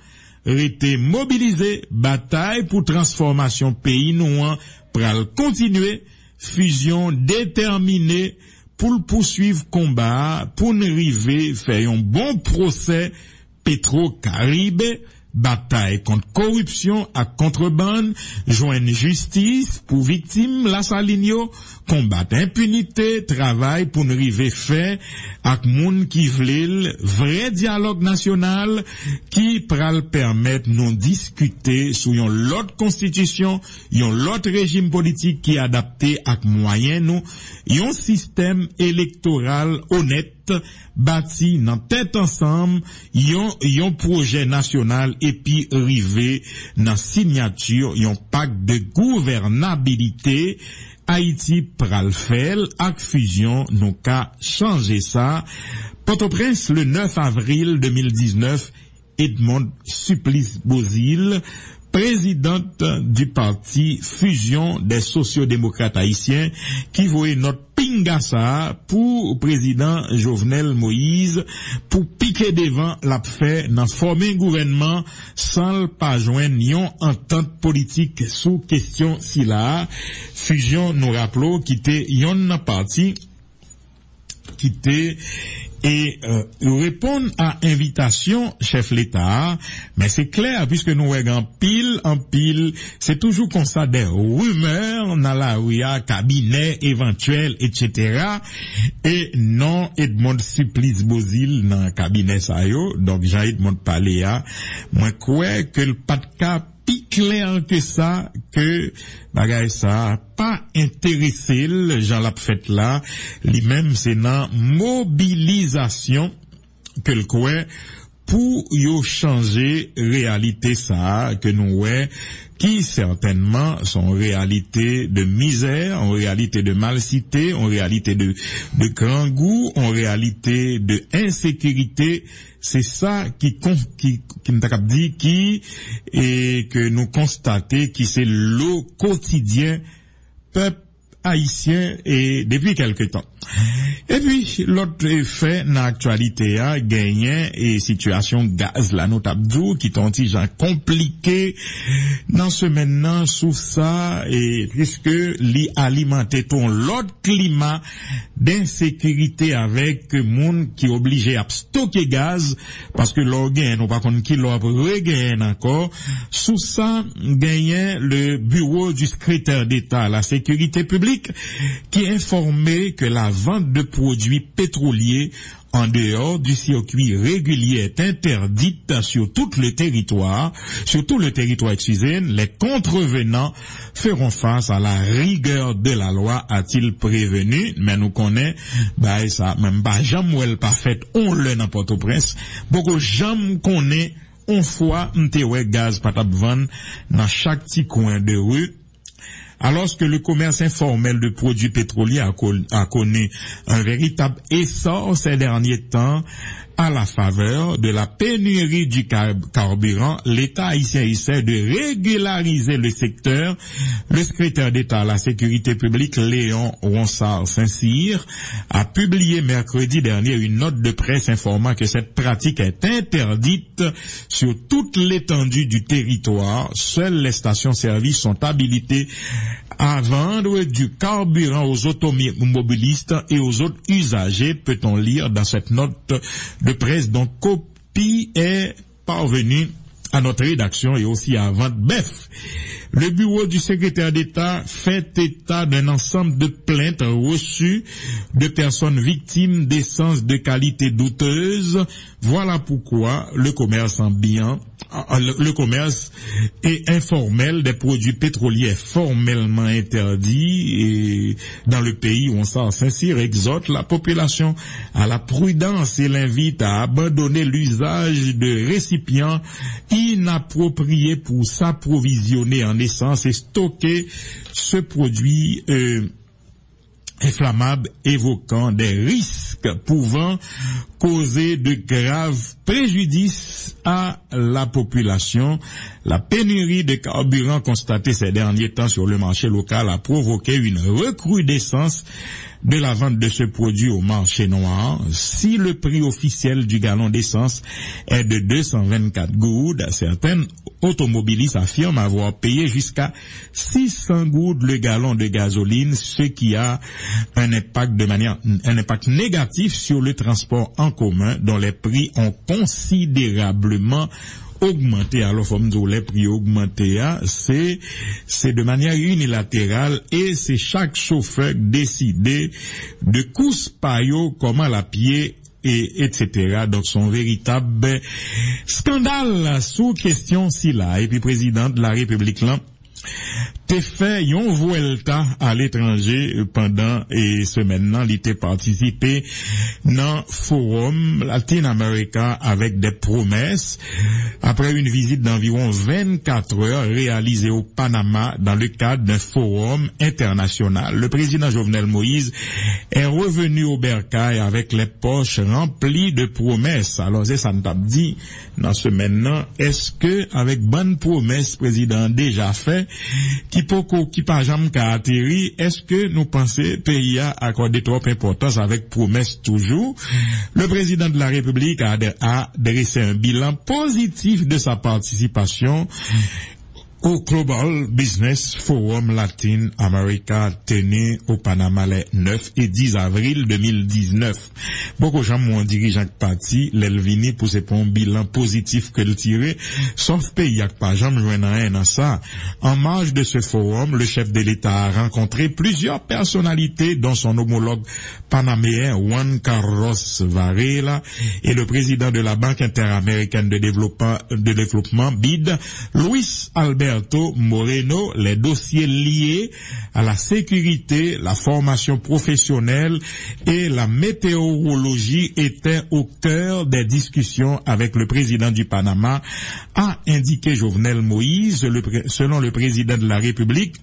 été mobilisé, bataille pour transformation pays nous pral continuer, fusion déterminée pour poursuivre combat, pour nous arriver faire un bon procès Petro-Caribe, bataille contre corruption à contrebande, joindre justice pour victimes la saligno, combattre impunité, travail pour nous arriver fait avec moun qui vle vrai dialogue national qui pral permettre nous discuter sur une l'autre constitution, un l'autre régime politique qui est adapté avec moyen nous, un système électoral honnête bâti dans tête ensemble, yon projet national et puis rivé dans signature, yon pacte de gouvernabilité. Haïti pral fel ak fusion nou ka changer ça. Port-au-Prince le 9 avril 2019, Edmond Supplice Bozil, présidente du parti Fusion des sociodémocrates haïtiens, qui voyait notre pingassa pour président Jovenel Moïse pour piquer devant la fait dans former gouvernement sans pas joindre une entente politique sous question si là. Fusion nous rappelons qui était yon parti qui était et répondre à invitation chef l'État, mais c'est clair puisque nous en pile, c'est toujours comme ça des rumeurs dans la rue, cabinet éventuel, etc. Et non Edmond Supplice Bozil dans cabinet ça yo, donc Jean-Edmond Paléa, moi crois que le pas de cas plus clair que ça, que bagay ça pas intéressé le Jean l'a fait là, lui-même c'est dans mobilisation que le quoi pour yo changer réalité ça que nous ouais qui certainement sont réalité de misère, en réalité de malcité, en réalité de grand goût, en réalité de insécurité. C'est ça qui m't'a dit et que nous constatons qui c'est le quotidien peuple haïtien et depuis quelque temps. Et puis, l'autre fait dans l'actualité a gagné et situation gaz la notable d'où qui t'ont dit genre compliqué dans ce maintenant sous ça et puisque li alimenter ton l'autre climat d'insécurité avec monde qui obligé à stocker gaz parce que l'organe ou pas contre qui l'on regagne encore sous ça gagné le bureau du secrétaire d'État à la sécurité publique qui informait que la vente de produits pétroliers en dehors du circuit régulier est interdite sur tout le territoire, excusez, les contrevenants feront face à la rigueur de la loi, a-t-il prévenu, mais nous connaît, ça, même pas jamais pas fait, on le dans Port-au-Prince, beaucoup jamais connaît, on fois, m'te gaz patap van, dans chaque petit coin de rue, alors que le commerce informel de produits pétroliers a connu un véritable essor ces derniers temps à la faveur de la pénurie du carburant, l'État haïtien essaie de régulariser le secteur. Le secrétaire d'État à la sécurité publique, Léon Ronsard Saint-Cyr, a publié mercredi dernier une note de presse informant que cette pratique est interdite sur toute l'étendue du territoire. Seules les stations-service sont habilitées à vendre du carburant aux automobilistes et aux autres usagers, peut-on lire dans cette note de presse dont copie est parvenue à notre rédaction et aussi à Vente Bef. Le bureau du secrétaire d'État fait état d'un ensemble de plaintes reçues de personnes victimes d'essences de qualité douteuse. Voilà pourquoi le commerce est informel des produits pétroliers est formellement interdit et dans le pays où on s'en Saint-Cyr exhorte la population à la prudence et l'invite à abandonner l'usage de récipients inappropriés pour s'approvisionner en essence et stocker ce produit inflammable évoquant des risques risques pouvant causer de graves préjudices à la population. La pénurie de carburant constatée ces derniers temps sur le marché local a provoqué une recrudescence de la vente de ce produit au marché noir. Si le prix officiel du gallon d'essence est de 224 goudes, certaines automobilistes affirment avoir payé jusqu'à 600 goudes le gallon de gasoline, ce qui a un impact négatif sur le transport en commun, dont les prix ont considérablement augmenté. Alors, faut me dire, les prix augmentés, c'est de manière unilatérale et c'est chaque chauffeur décidé de couspayo comment la pied et etc. Donc, son véritable scandale sous question si là. Et puis, président de la République là, t'es fait yon vuelta à l'étranger pendant et ce maintenant, il était participé dans forum Latin America avec des promesses après une visite d'environ 24 heures réalisée au Panama dans le cadre d'un forum international. Le président Jovenel Moïse est revenu au Bercail avec les poches remplies de promesses. Alors c'est ça nous t'a dit dans ce maintenant, est-ce que avec bonne promesse président déjà fait qui pas jamais qu'à atterri, est-ce que nous pensons pays a accordé trop d'importance avec promesse toujours? Le président de la République a dressé un bilan positif de sa participation au Global Business Forum Latin America tenu au Panama les 9 et 10 avril 2019. Beaucoup de gens m'ont dirigeant parti, l'Elvini pour c'est pour un bilan positif que le tirer, sauf pays a pas jamais joint rien dans ça. En marge de ce forum, le chef de l'État a rencontré plusieurs personnalités dont son homologue panaméen Juan Carlos Varela et le président de la Banque interaméricaine de développement BID, Luis Alberto Moreno. Les dossiers liés à la sécurité, la formation professionnelle et la météorologie étaient au cœur des discussions avec le président du Panama, a indiqué Jovenel Moïse. Selon le président de la République,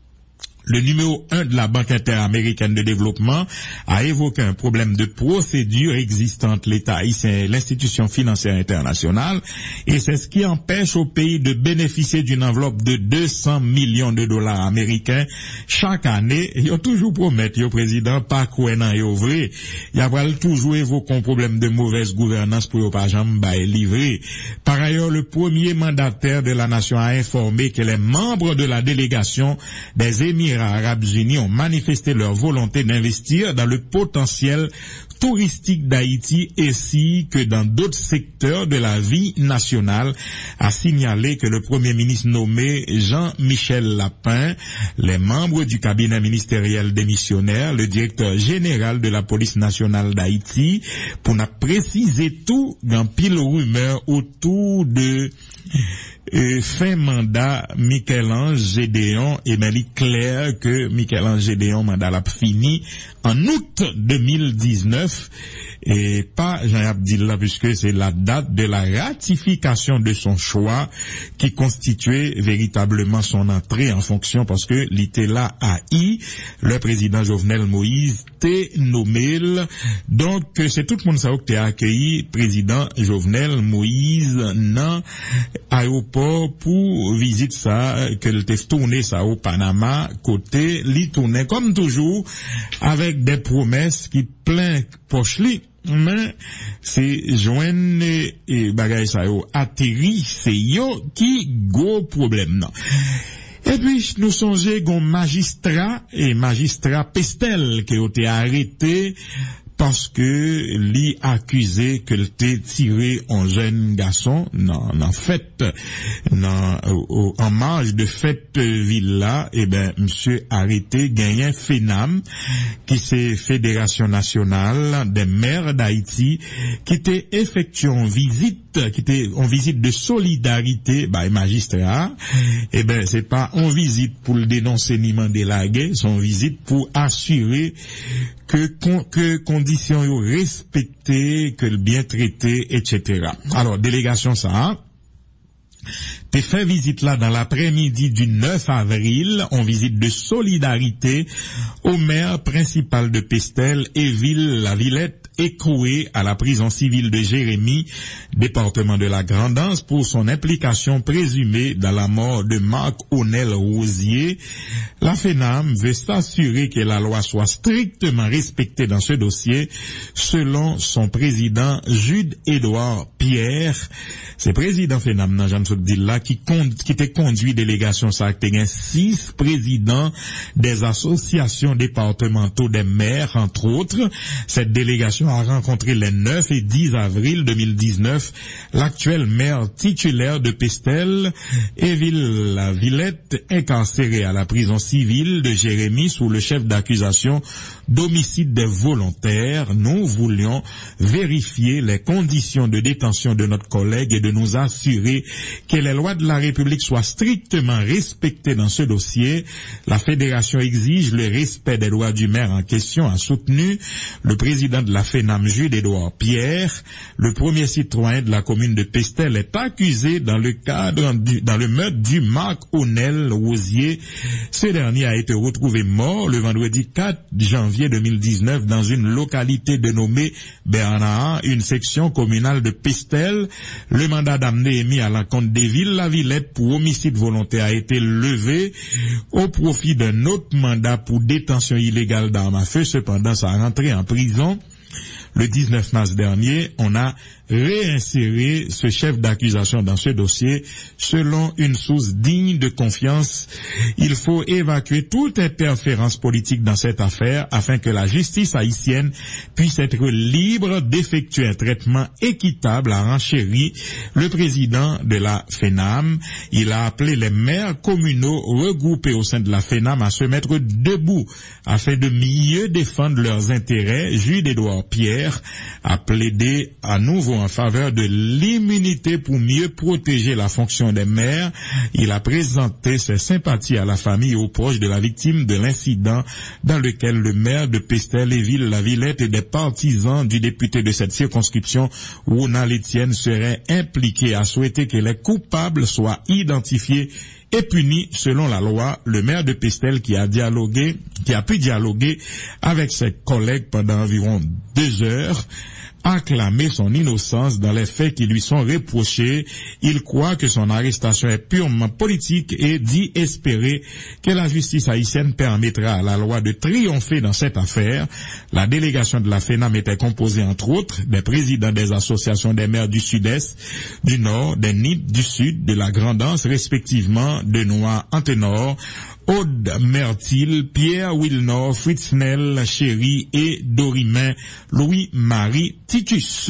le numéro 1 de la Banque interaméricaine de développement a évoqué un problème de procédure existante. L'État haïtien, l'institution financière internationale, et c'est ce qui empêche au pays de bénéficier d'une enveloppe de 200 millions de dollars américains chaque année. Ils ont toujours promis, au président, pas quoi non et vrai. Il y a toujours évoqué un problème de mauvaise gouvernance pour pas jamais livrer. Par ailleurs, le premier mandataire de la nation a informé que les membres de la délégation des Émirats Arabes Unis ont manifesté leur volonté d'investir dans le potentiel touristique d'Haïti ainsi que dans d'autres secteurs de la vie nationale, a signalé que le premier ministre nommé Jean-Michel Lapin, les membres du cabinet ministériel démissionnaire, le directeur général de la police nationale d'Haïti, pour n'a préciser tout dans pile rumeur autour de fin mandat Michel-Ange Gédéon, et ben il est clair que Michel-Ange Gédéon mandat l'a fini en août 2019 et pas Jean Abdillah puisque c'est la date de la ratification de son choix qui constituait véritablement son entrée en fonction parce que l'était là à le président Jovenel Moïse t'est nommé. Donc c'est tout le monde ça qui a accueilli président Jovenel Moïse dans aéroport pour visite ça que le t'est tourné ça au Panama côté li tourné comme toujours avec des promesses qui plein poche li. Mais c'est joindre et bagay ça yo atterri, c'est yo qui gros problème non. Et puis nous songeons gon magistrat Pestel qui a été arrêté parce que lui accusé que l'était tiré un jeune garçon en fait en marge de fête villa. Et ben monsieur arrêté gagné FENAM qui c'est Fédération nationale des maires d'Haïti qui était effectué en visite de solidarité magistrat. Et ben c'est pas en visite pour le dénoncer ni Mandelagué, c'est en visite pour assurer que conditions yo respectées, que le bien traité, etc. Alors, délégation ça, t'es fait visite là dans l'après-midi du 9 avril, en visite de solidarité au maire principal de Pestel, Éville La Villette écroué à la prison civile de Jérémie, département de la Grand'Anse, pour son implication présumée dans la mort de Marc Onel Rosier. La FENAM veut s'assurer que la loi soit strictement respectée dans ce dossier, selon son président Jude-Édouard Pierre. C'est président FENAM nan Jean Soudilla qui était conduit délégation ça 6 présidents des associations départementaux des maires entre autres. Cette délégation a rencontré les 9 et 10 avril 2019 l'actuel maire titulaire de Pestel, Éville Villette, incarcéré à la prison civile de Jérémie sous le chef d'accusation d'homicide des volontaires. Nous voulions vérifier les conditions de détention de notre collègue et de nous assurer que les lois de la République soient strictement respectées dans ce dossier. La fédération exige le respect des droits du maire en question, a soutenu le président de la FENAM, Jude-Édouard Pierre. Le premier citoyen de la commune de Pestel est accusé dans le meurtre du Marc Onel Rosier. Ce dernier a été retrouvé mort le vendredi 4 janvier 2019 dans une localité dénommée Bernard, une section communale de Pestel. Le mandat d'amener émis à l'encontre d'Éville La Villette pour homicide volontaire a été levé au profit d'un autre mandat pour détention illégale d'armes à feu. Cependant, sa rentrée en prison le 19 mars dernier, on a réinséré ce chef d'accusation dans ce dossier. Selon une source digne de confiance, il faut évacuer toute interférence politique dans cette affaire afin que la justice haïtienne puisse être libre d'effectuer un traitement équitable, a renchéri le président de la FENAM. Il a appelé les maires communaux regroupés au sein de la FENAM à se mettre debout afin de mieux défendre leurs intérêts. Jude-Édouard Pierre a plaidé à nouveau en faveur de l'immunité pour mieux protéger la fonction des maires. Il a présenté ses sympathies à la famille et aux proches de la victime de l'incident dans lequel le maire de Pestel, Éville La Villette et des partisans du député de cette circonscription, Ronald Etienne, seraient impliqués, a souhaité que les coupables soient identifiés et puni selon la loi. Le maire de Pestel qui a pu dialoguer avec ses collègues pendant environ 2 heures, a clamé son innocence dans les faits qui lui sont reprochés. Il croit que son arrestation est purement politique et dit espérer que la justice haïtienne permettra à la loi de triompher dans cette affaire. La délégation de la FENAM était composée entre autres des présidents des associations des maires du Sud-Est, du Nord, des NIP, du Sud, de la Grand'Anse, respectivement de Noir Anténor, Aude Mertil, Pierre Wilnor, Fritznel Chéri et Dorimain Louis-Marie Titus.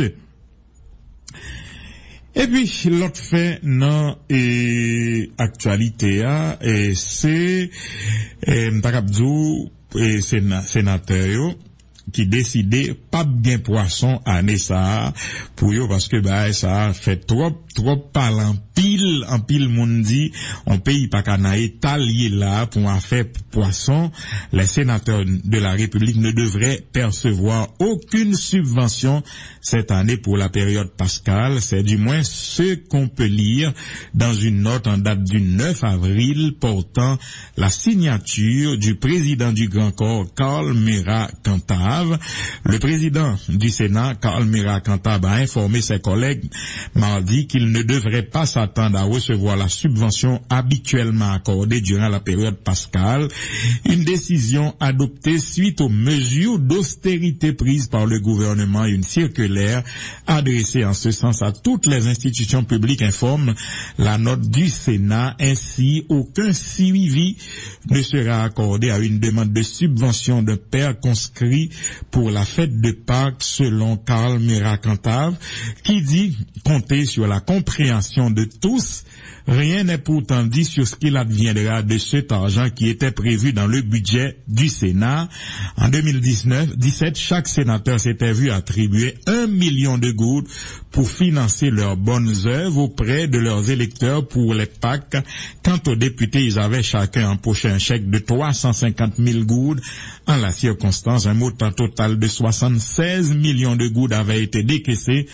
Et puis, l'autre fait dans actualité, c'est M'takabdou et sénateur qui décidé pas bien poisson à Nessa pour eux parce que ça fait trop parler en pile monde dit on pays pas canaille talier là pour en faire poisson. Les sénateurs de la République ne devraient percevoir aucune subvention cette année pour la période pascale. C'est du moins ce qu'on peut lire dans une note en date du 9 avril portant la signature du président du Grand Corps, Karl Mura-Cantave. Le président du Sénat, Karl Mura-Cantave, a informé ses collègues mardi qu'il ne devrait pas s'attendre à recevoir la subvention habituellement accordée durant la période pascale. Une décision adoptée suite aux mesures d'austérité prises par le gouvernement. Une circulaire adressée en ce sens à toutes les institutions publiques informe la note du Sénat. Ainsi, aucun suivi ne sera accordé à une demande de subvention d'un père conscrit pour la fête de Pâques, selon Karl Mura-Cantave, qui dit compter sur la compréhension de tous. Rien n'est pourtant dit sur ce qu'il adviendra de cet argent qui était prévu dans le budget du Sénat. En 2017, chaque sénateur s'était vu attribuer 1 million de gouttes pour financer leurs bonnes œuvres auprès de leurs électeurs pour les Pâques. Quant aux députés, ils avaient chacun empoché un chèque de 350 000 gouttes. En la circonstance, un montant total de 76 millions de gouttes avait été décaissé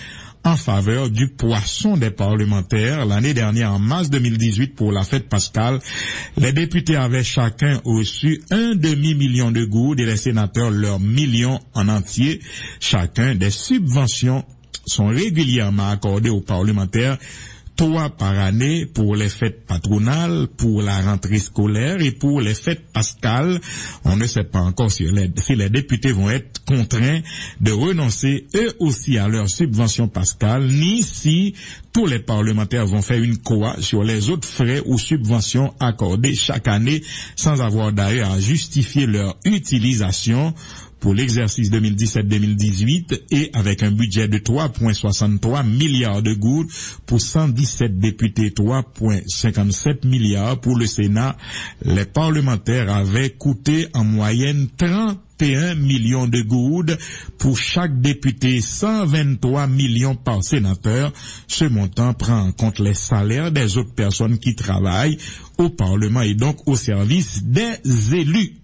en faveur du poisson des parlementaires. L'année dernière, en mars 2018, pour la fête pascale, les députés avaient chacun reçu 1,5 million de gourdes et les sénateurs leur million en entier. Chacun des subventions sont régulièrement accordées aux parlementaires, 3 par année pour les fêtes patronales, pour la rentrée scolaire et pour les fêtes pascales. On ne sait pas encore si les députés vont être contraints de renoncer eux aussi à leur subvention pascale, ni si tous les parlementaires vont faire une croix sur les autres frais ou subventions accordées chaque année sans avoir d'ailleurs à justifier leur utilisation pour l'exercice 2017-2018 et avec un budget de 3,63 milliards de gourdes pour 117 députés, 3,57 milliards pour le Sénat. Les parlementaires avaient coûté en moyenne 31 millions de gourdes pour chaque député, 123 millions par sénateur. Ce montant prend en compte les salaires des autres personnes qui travaillent au Parlement et donc au service des élus.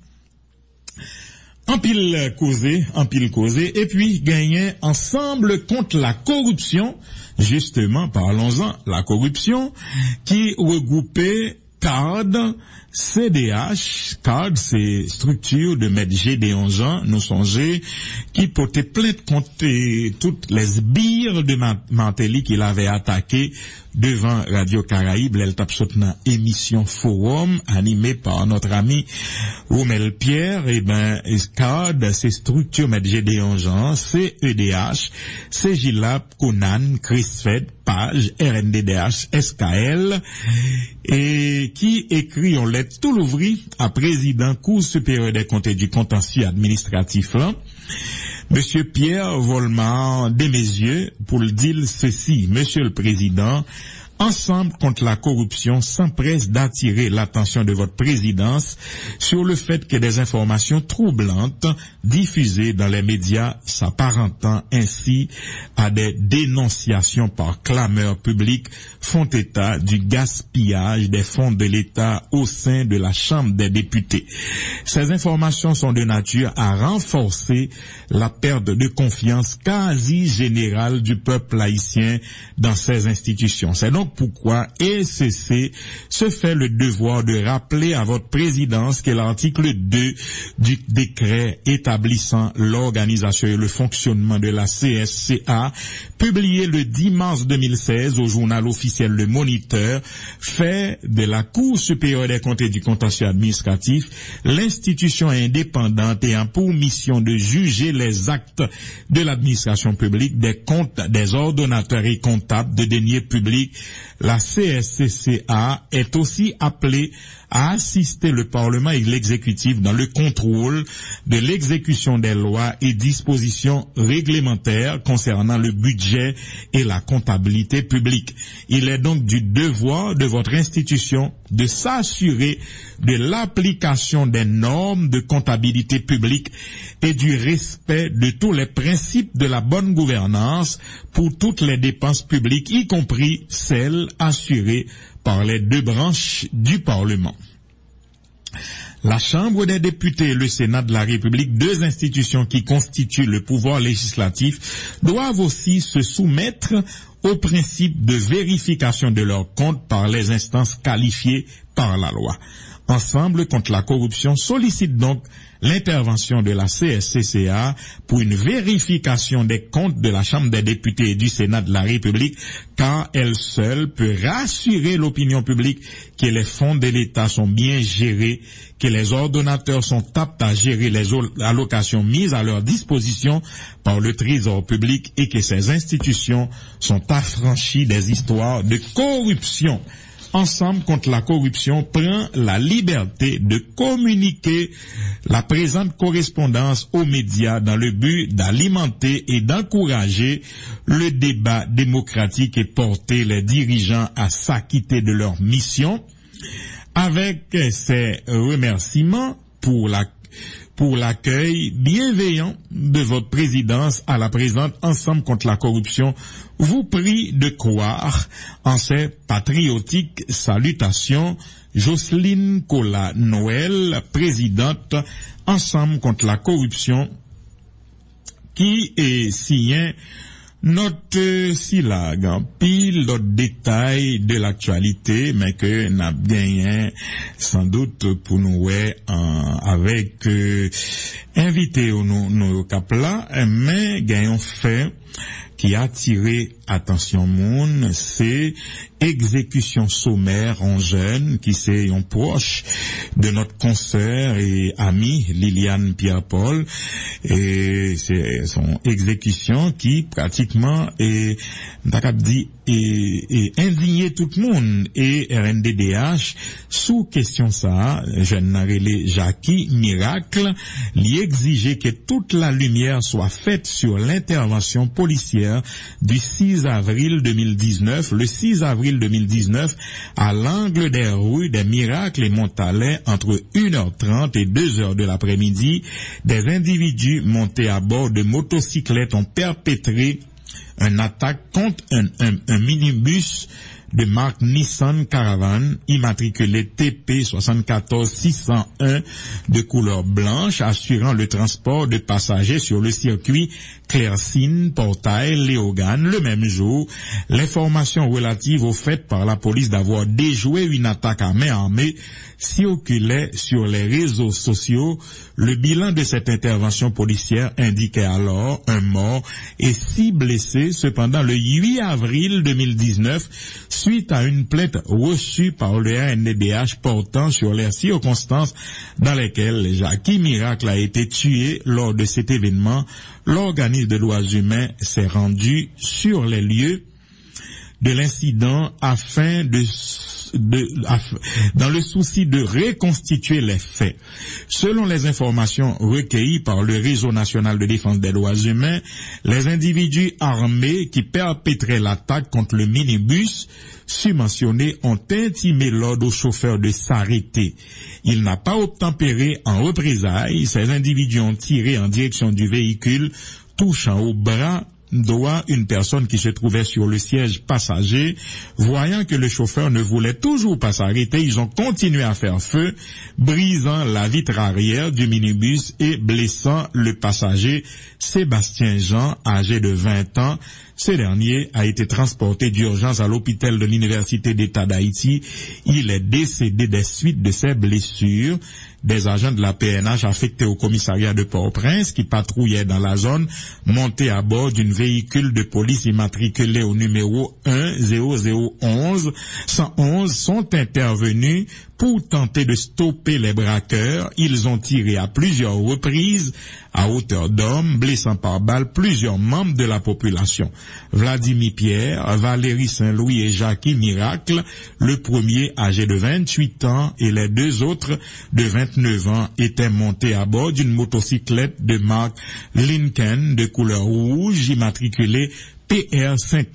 En pile causé, et puis gagner ensemble contre la corruption. Justement, parlons-en, la corruption qui regroupait CARD, CDH, CARD, c'est structure de M. Gédéon Jean, nous songez, qui portait plainte contre toutes les sbires de Mantelli qu'il avait attaqué devant Radio Caraïbe, l'Eltap Sotna émission Forum, animée par notre ami Roumel Pierre. CARD, c'est structure M. Gédéon Jean, CEDH, CGILAP, Conan, CRISFED, Page, RNDDH, SKL, et qui écrit en lettre tout l'ouvri à président Cour supérieure des comptes et du contentieux administratif là, Monsieur Pierre Volmar Desmessieux, pour le dire ceci: Monsieur le Président, Ensemble contre la corruption s'empresse d'attirer l'attention de votre présidence sur le fait que des informations troublantes diffusées dans les médias s'apparentant ainsi à des dénonciations par clameurs publics font état du gaspillage des fonds de l'État au sein de la Chambre des députés. Ces informations sont de nature à renforcer la perte de confiance quasi générale du peuple haïtien dans ces institutions. C'est donc pourquoi ECC se fait le devoir de rappeler à votre présidence que l'article 2 du décret établissant l'organisation et le fonctionnement de la CSCA, publié le 10 mars 2016 au journal officiel Le Moniteur, fait de la Cour supérieure des comptes et du contentieux administratif l'institution indépendante ayant pour mission de juger les actes de l'administration publique, des comptes des ordonnateurs et comptables de deniers publics. La CSCCA est aussi appelée à assister le Parlement et l'exécutif dans le contrôle de l'exécution des lois et dispositions réglementaires concernant le budget et la comptabilité publique. Il est donc du devoir de votre institution de s'assurer de l'application des normes de comptabilité publique et du respect de tous les principes de la bonne gouvernance pour toutes les dépenses publiques, y compris celles assurées par les deux branches du Parlement. La Chambre des députés et le Sénat de la République, deux institutions qui constituent le pouvoir législatif, doivent aussi se soumettre au principe de vérification de leurs comptes par les instances qualifiées par la loi. Ensemble contre la corruption sollicite donc l'intervention de la CSCCA pour une vérification des comptes de la Chambre des députés et du Sénat de la République, car elle seule peut rassurer l'opinion publique que les fonds de l'État sont bien gérés, que les ordonnateurs sont aptes à gérer les allocations mises à leur disposition par le Trésor public et que ces institutions sont affranchies des histoires de corruption. Ensemble contre la corruption prend la liberté de communiquer la présente correspondance aux médias dans le but d'alimenter et d'encourager le débat démocratique et porter les dirigeants à s'acquitter de leur mission. Avec ces remerciements pour l'accueil bienveillant de votre présidence à la présente Ensemble contre la corruption, vous prie de croire en ces patriotiques salutations. Jocelyne Cola Noël, présidente Ensemble contre la corruption, qui est signée Notre silag en pile d'autres détails de l'actualité, mais que n'a gagné sans doute pour nous avec invité nos capla, mais gagnons fait qui a attiré attention moun, c'est exécution sommaire en jeune qui c'est un proche de notre consoeur et ami Liliane Pierre-Paul, et c'est son exécution qui pratiquement est indigné tout le monde, et RNDDH sous question ça, jeune narrelé Jackie Miracle, lui exigeait que toute la lumière soit faite sur l'intervention policière du 6 avril 2019, le 6 avril 2019, à l'angle des rues des Miracles et Montalet, entre 1h30 et 2h de l'après-midi, des individus montés à bord de motocyclettes ont perpétré une attaque contre un minibus de marque Nissan Caravan, immatriculé TP 74601 de couleur blanche, assurant le transport de passagers sur le circuit Clercine, Portail, Léogane. Le même jour, l'information relative au fait par la police d'avoir déjoué une attaque à main armée circulait sur les réseaux sociaux. Le bilan de cette intervention policière indiquait alors un mort et 6 blessés. Cependant, le 8 avril 2019, suite à une plainte reçue par le RNDDH portant sur les circonstances dans lesquelles Jackie Miracle a été tué lors de cet événement, l'organisme de droits humains s'est rendu sur les lieux de l'incident afin dans le souci de reconstituer les faits. Selon les informations recueillies par le Réseau national de défense des droits humains, les individus armés qui perpétraient l'attaque contre le minibus subventionné ont intimé l'ordre au chauffeur de s'arrêter. Il n'a pas obtempéré en représailles. Ces individus ont tiré en direction du véhicule, touchant au bras droit une personne qui se trouvait sur le siège passager. Voyant que le chauffeur ne voulait toujours pas s'arrêter, ils ont continué à faire feu, brisant la vitre arrière du minibus et blessant le passager Sébastien Jean, âgé de 20 ans. Ce dernier a été transporté d'urgence à l'hôpital de l'Université d'État d'Haïti. Il est décédé des suites de ses blessures. Des agents de la PNH affectés au commissariat de Port-au-Prince qui patrouillaient dans la zone, montés à bord d'une véhicule de police immatriculé au numéro 10011 sont intervenus pour tenter de stopper les braqueurs. Ils ont tiré à plusieurs reprises à hauteur d'homme, blessant par balle plusieurs membres de la population. Vladimir Pierre, Valérie Saint-Louis et Jackie Miracle, le premier âgé de 28 ans et les deux autres de 29 ans, étaient montés à bord d'une motocyclette de marque Lincoln de couleur rouge immatriculée PR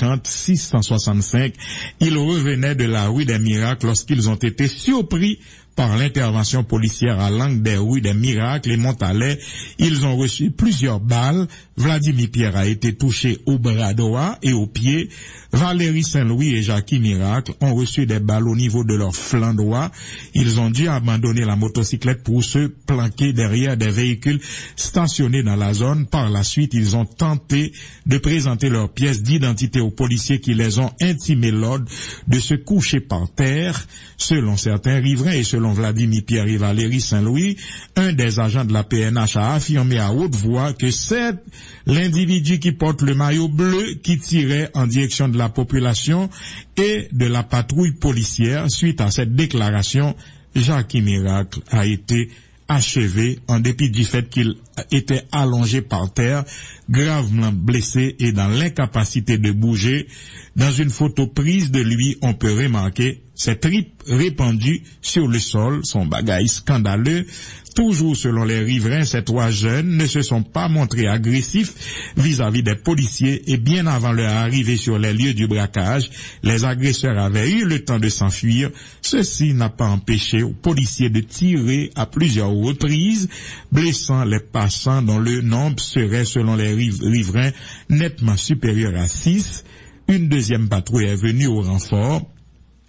50665. Ils revenaient de la rue des Miracles lorsqu'ils ont été surpris par l'intervention policière à l'angle des rues des Miracles et Montalet. Ils ont reçu plusieurs balles. Vladimir Pierre a été touché au bras droit et au pied. Valérie Saint-Louis et Jackie Miracle ont reçu des balles au niveau de leur flanc droit. Ils ont dû abandonner la motocyclette pour se planquer derrière des véhicules stationnés dans la zone. Par la suite, ils ont tenté de présenter leurs pièces d'identité aux policiers qui les ont intimé l'ordre de se coucher par terre. Selon certains riverains et selon Vladimir Pierre et Valérie Saint-Louis, un des agents de la PNH a affirmé à haute voix que c'est l'individu qui porte le maillot bleu qui tirait en direction de la population et de la patrouille policière. Suite à cette déclaration, Jackie Miracle a été achevé en dépit du fait qu'il était allongé par terre, gravement blessé et dans l'incapacité de bouger. Dans une photo prise de lui, on peut remarquer ses tripes répandues sur le sol, son bagage scandaleux. Toujours selon les riverains, ces trois jeunes ne se sont pas montrés agressifs vis-à-vis des policiers et bien avant leur arrivée sur les lieux du braquage, les agresseurs avaient eu le temps de s'enfuir. Ceci n'a pas empêché aux policiers de tirer à plusieurs reprises, blessant les passants dont le nombre serait, selon les riverains, nettement supérieur à 6. Une deuxième patrouille est venue au renfort.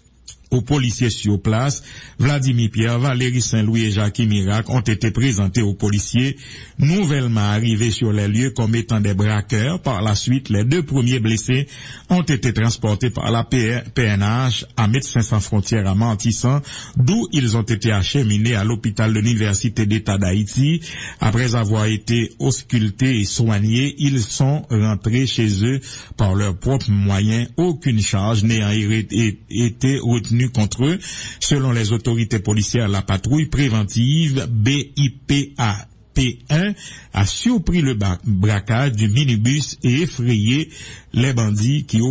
aux policiers sur place. Vladimir Pierre, Valérie Saint-Louis et Jacques Miracle ont été présentés aux policiers nouvellement arrivés sur les lieux comme étant des braqueurs. Par la suite, les 2 premiers blessés ont été transportés par la PNH à Médecins sans frontières à Mantissan, d'où ils ont été acheminés à l'hôpital de l'Université d'État d'Haïti. Après avoir été auscultés et soignés, ils sont rentrés chez eux par leurs propres moyens, aucune charge n'ayant été retenue contre eux. Selon les autorités policières, la patrouille préventive BIPA P1 a surpris le braquage du minibus et effrayé les bandits qui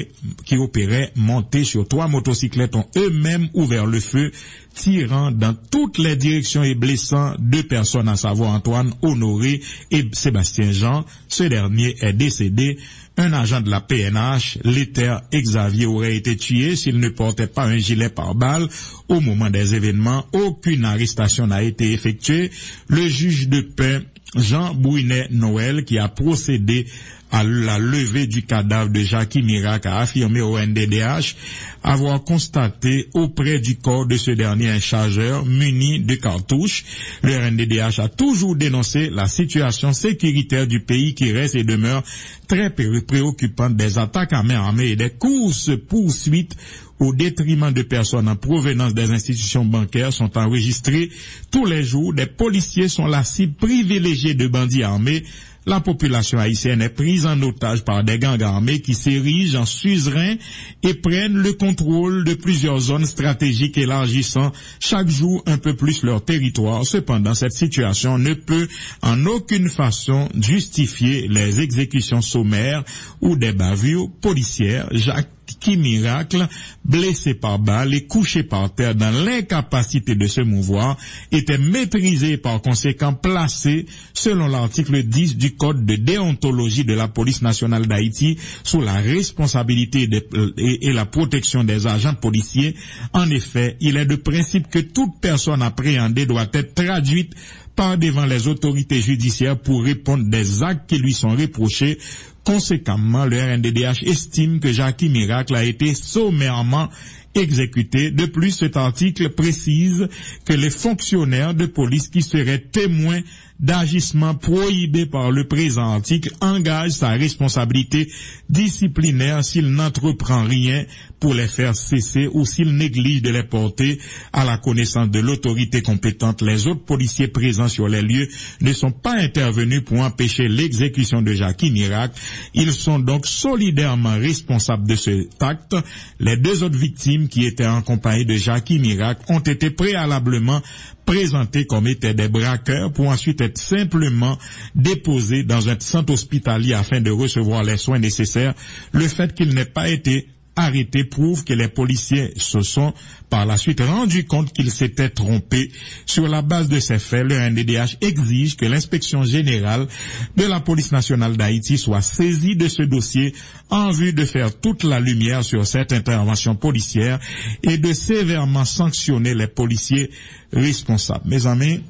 opéraient montés sur 3 motocyclettes ont eux-mêmes ouvert le feu, tirant dans toutes les directions et blessant 2 personnes, à savoir Antoine Honoré et Sébastien Jean. Ce dernier est décédé. Un agent de la PNH, Léther Xavier, aurait été tué s'il ne portait pas un gilet pare-balles. Au moment des événements, aucune arrestation n'a été effectuée. Le juge de paix, Jean Brunet-Noël, qui a procédé à la levée du cadavre de Jacques Miracle, a affirmé au NDDH avoir constaté auprès du corps de ce dernier un chargeur muni de cartouches. Le NDDH a toujours dénoncé la situation sécuritaire du pays qui reste et demeure très préoccupante. Des attaques à main armée et des courses-poursuites au détriment de personnes en provenance des institutions bancaires sont enregistrées tous les jours. Des policiers sont la cible privilégiée de bandits armés. La population haïtienne est prise en otage par des gangs armés qui s'érigent en suzerains et prennent le contrôle de plusieurs zones stratégiques, élargissant chaque jour un peu plus leur territoire. Cependant, cette situation ne peut en aucune façon justifier les exécutions sommaires ou des bavures policières. Jacques Miracle, blessé par balle et couché par terre dans l'incapacité de se mouvoir, était maîtrisé et par conséquent placé, selon l'article 10 du Code de déontologie de la police nationale d'Haïti, sous la responsabilité et la protection des agents policiers. En effet, il est de principe que toute personne appréhendée doit être traduite par devant les autorités judiciaires pour répondre des actes qui lui sont reprochés. Conséquemment, le RNDDH estime que Jacques Miracle a été sommairement exécuté. De plus, cet article précise que les fonctionnaires de police qui seraient témoins d'agissements prohibés par le présent article engagent sa responsabilité disciplinaire s'il n'entreprend rien pour les faire cesser ou s'il néglige de les porter à la connaissance de l'autorité compétente. Les autres policiers présents sur les lieux ne sont pas intervenus pour empêcher l'exécution de Jacques Miracle. Ils sont donc solidairement responsables de cet acte. Les 2 autres victimes qui étaient en compagnie de Jacques Miracle ont été préalablement présentés comme étaient des braqueurs pour ensuite être simplement déposés dans un centre hospitalier afin de recevoir les soins nécessaires. Le fait qu'il n'ait pas été arrêté prouve que les policiers se sont par la suite rendus compte qu'ils s'étaient trompés. Sur la base de ces faits, le NDDH exige que l'inspection générale de la police nationale d'Haïti soit saisie de ce dossier en vue de faire toute la lumière sur cette intervention policière et de sévèrement sanctionner les policiers responsables. Mes amis,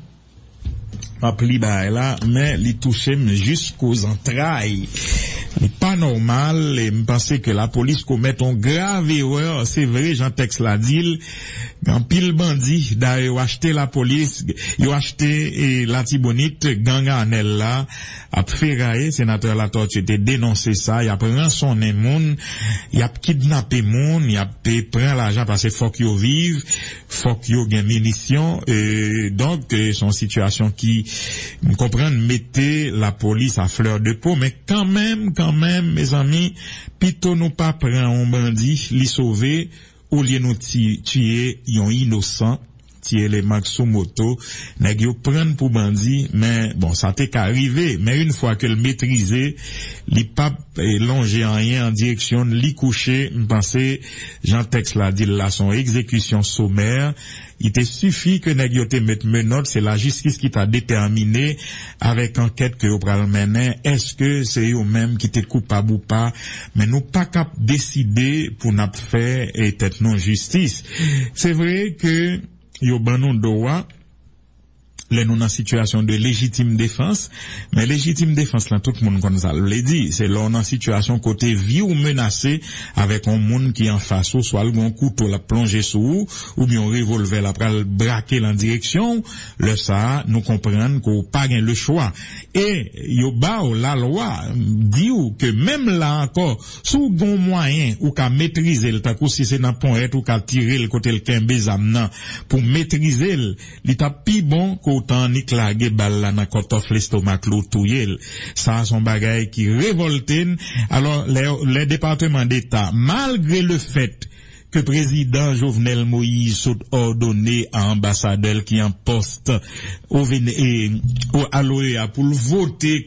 pas pli là, mais li touche jusqu'aux entrailles. C'est pas normal, et me penser que la police commet une grave erreur. C'est vrai, Jean-Tex l'a dit, quand pile bandit, d'ailleurs, acheté la police, ils ont acheté la Tibonite, gang anel là, a ferraillé, sénateur Latortue était dénoncé ça, il a pris rançonné moun, il a kidnappé moun, il a pris l'argent parce que faut qu'il vive, faut qu'il y ait munitions, donc, son situation qui, me comprendre, mettait la police à fleur de peau, mais quand même, mes amis, plutôt nous pas prendre un bandit, l'y sauver, ou lieu nous tuer, yon innocent, tirer les Matsumoto, nèg yo prendre pour bandit, mais bon, ça t'est qu'arrivé, mais une fois que le maîtriser, li pas longer en rien en direction, li coucher, m'penser, Jean-Tex l'a dit là, son exécution sommaire, il te suffit que nèg yo te mette menottes, c'est la justice qui t'a déterminé, avec enquête que yo pral mener, est-ce que c'est eux même qui te coupable ou pas, mais nous pas cap décider pour n'a faire et tête non justice. C'est vrai que yo ban nou droit là nous en situation de légitime défense, mais légitime défense là tout le monde comme ça le dit, c'est là on en situation côté vie ou menacé avec un monde qui en face ou soit le couteau la plonger sous ou bien un revolver la pral braquer en direction, le ça nous comprendre qu'on pas gain le choix et yo ba la loi dit que même là encore sous gon moyen ou ka maîtriser le takou si c'est dans point ou ka tirer le côté le kembe zamnan pour maîtriser l'état pi bon qu'autant ni claguer balle là dans kotof l'estomac l'eau touyer ça son bagay qui révolte. Alors les départements d'État malgré le fait que président Jovenel Moïse soit ordonné à ambassadeur qui en poste à l'OEA pour voter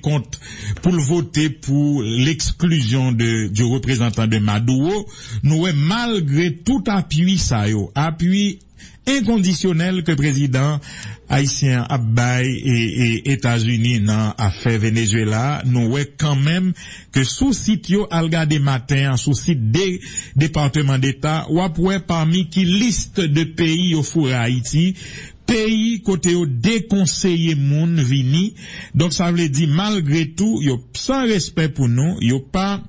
pour l'exclusion du représentant de Maduro, nous malgré tout appui appui inconditionnel que président haïtien Abbaye et États-Unis dans affaire Venezuela, nous quand même que sous site yo al gade matin sous site des départements d'État ou après parmi qui liste de pays au four Haïti pays côté au déconseillé moun vini, donc ça veut dire malgré tout yo sans respect pour nous yo pas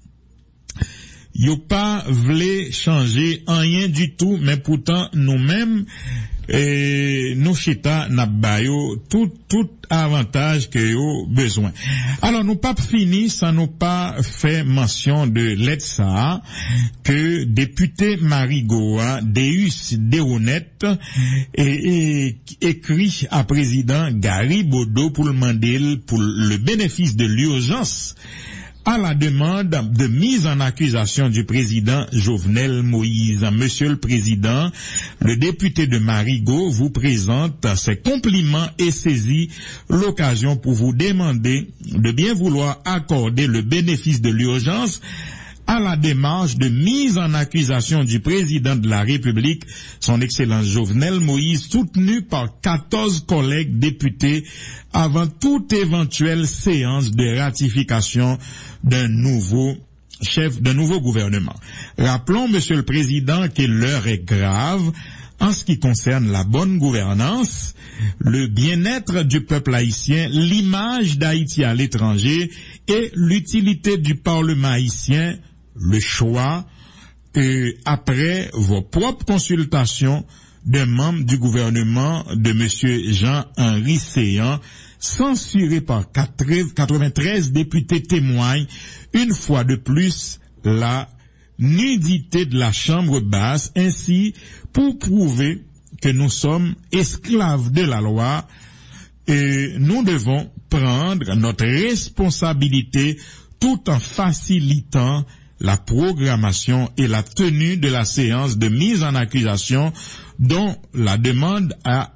voulu changer rien du tout, mais pourtant nous-mêmes nous chita n'a bayo tout avantage que yo besoin. Alors nous pas fini sans nous pas fait mention de l'ETSA que député Marigoa Deus Deronet et écrit à président Gary Bodo pour le demander pour le bénéfice de l'urgence à la demande de mise en accusation du président Jovenel Moïse. Monsieur le Président, le député de Marigot vous présente ses compliments et saisit l'occasion pour vous demander de bien vouloir accorder le bénéfice de l'urgence à la démarche de mise en accusation du président de la République, son Excellence Jovenel Moïse, soutenu par 14 collègues députés avant toute éventuelle séance de ratification d'un nouveau gouvernement. Rappelons, Monsieur le Président, que l'heure est grave en ce qui concerne la bonne gouvernance, le bien-être du peuple haïtien, l'image d'Haïti à l'étranger et l'utilité du Parlement haïtien, le choix, après vos propres consultations d'un membre du gouvernement de Monsieur Jean-Henri Séan, censuré par 93 députés témoignent une fois de plus la nudité de la Chambre basse, ainsi pour prouver que nous sommes esclaves de la loi et nous devons prendre notre responsabilité tout en facilitant la programmation et la tenue de la séance de mise en accusation dont la demande a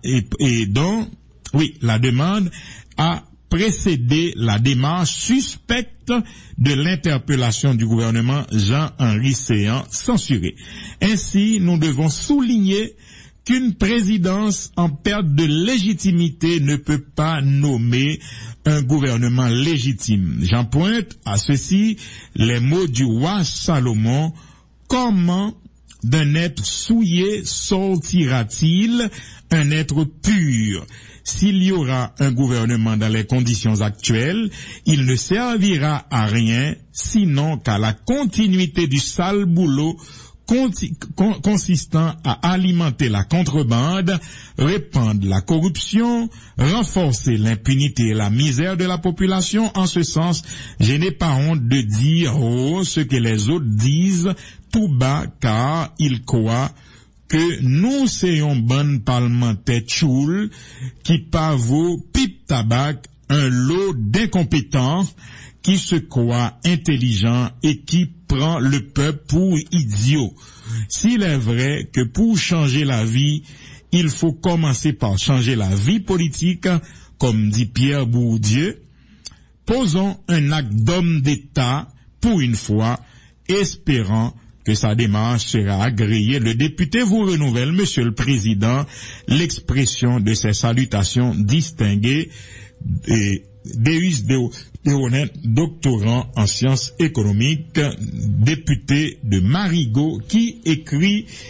précédé la démarche suspecte de l'interpellation du gouvernement Jean-Henri Séan censuré. Ainsi, nous devons souligner qu'une présidence en perte de légitimité ne peut pas nommer un gouvernement légitime. J'en pointe à ceci les mots du roi Salomon. Comment d'un être souillé sortira-t-il un être pur? S'il y aura un gouvernement dans les conditions actuelles, il ne servira à rien, sinon qu'à la continuité du sale boulot consistant à alimenter la contrebande, répandre la corruption, renforcer l'impunité et la misère de la population. En ce sens, je n'ai pas honte de dire ce que les autres disent tout bas, car ils croient que nous soyons bonnes parlementaires tchoul qui pavot pipe tabac un lot d'incompétents qui se croient intelligents et qui prend le peuple pour idiot. S'il est vrai que pour changer la vie, il faut commencer par changer la vie politique, comme dit Pierre Bourdieu, posons un acte d'homme d'État pour une fois, espérant que sa démarche sera agréée. Le député vous renouvelle, Monsieur le Président, l'expression de ses salutations distinguées et Deus Deronet, doctorant en sciences économiques, député de Marigot, qui écrit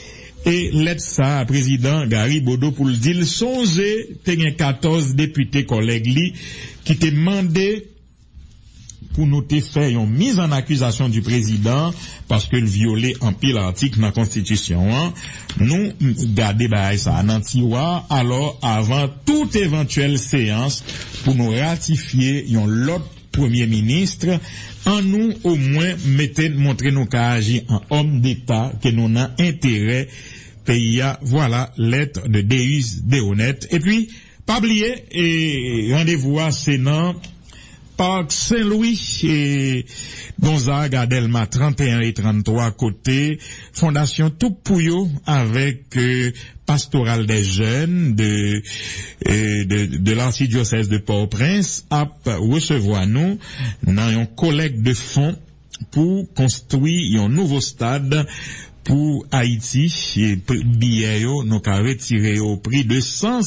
et l'aide ça président Gary Bodo pour le dire songez t'es 14 députés collègues li qui te mandé pour nous te faire une mise en accusation du président parce que le violé en pile article dans la constitution hein. Nous garder bail ça dans tiroir alors avant toute éventuelle séance pour nous ratifier l'autre premier ministre en nous au moins montrer nos cas agir en homme d'état que nous avons intérêt pays a voilà lettre de Deus Déhonnête et puis pas oublier et rendez-vous à Sénat Parc Saint-Louis et Gonzague Adelma 31 et 33 côté Fondation Tout Pouillot avec Pastoral des jeunes de l'archidiocèse de Port-au-Prince à recevoir nous dans un collecte de fonds pour construire un nouveau stade pour Haïti et billet nous qu'a retiré au prix de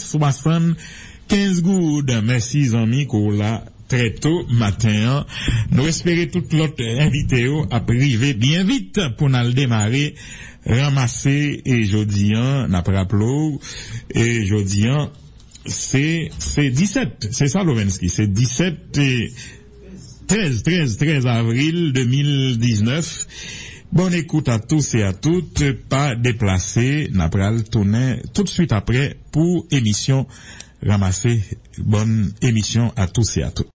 175 goudes. Merci amis qu'on l'a très tôt matin. Nous espérons tout l'autre invité à priver bien vite pour nous démarrer, ramasser et jodian, n'a pas rappelé, et jodian, c'est 17, c'est ça Lovensky, c'est 17 et 13 avril 2019. Bonne écoute à tous et à toutes, pas déplacés, n'a pas tourner tout de suite après pour émission ramasser. Bonne émission à tous et à toutes.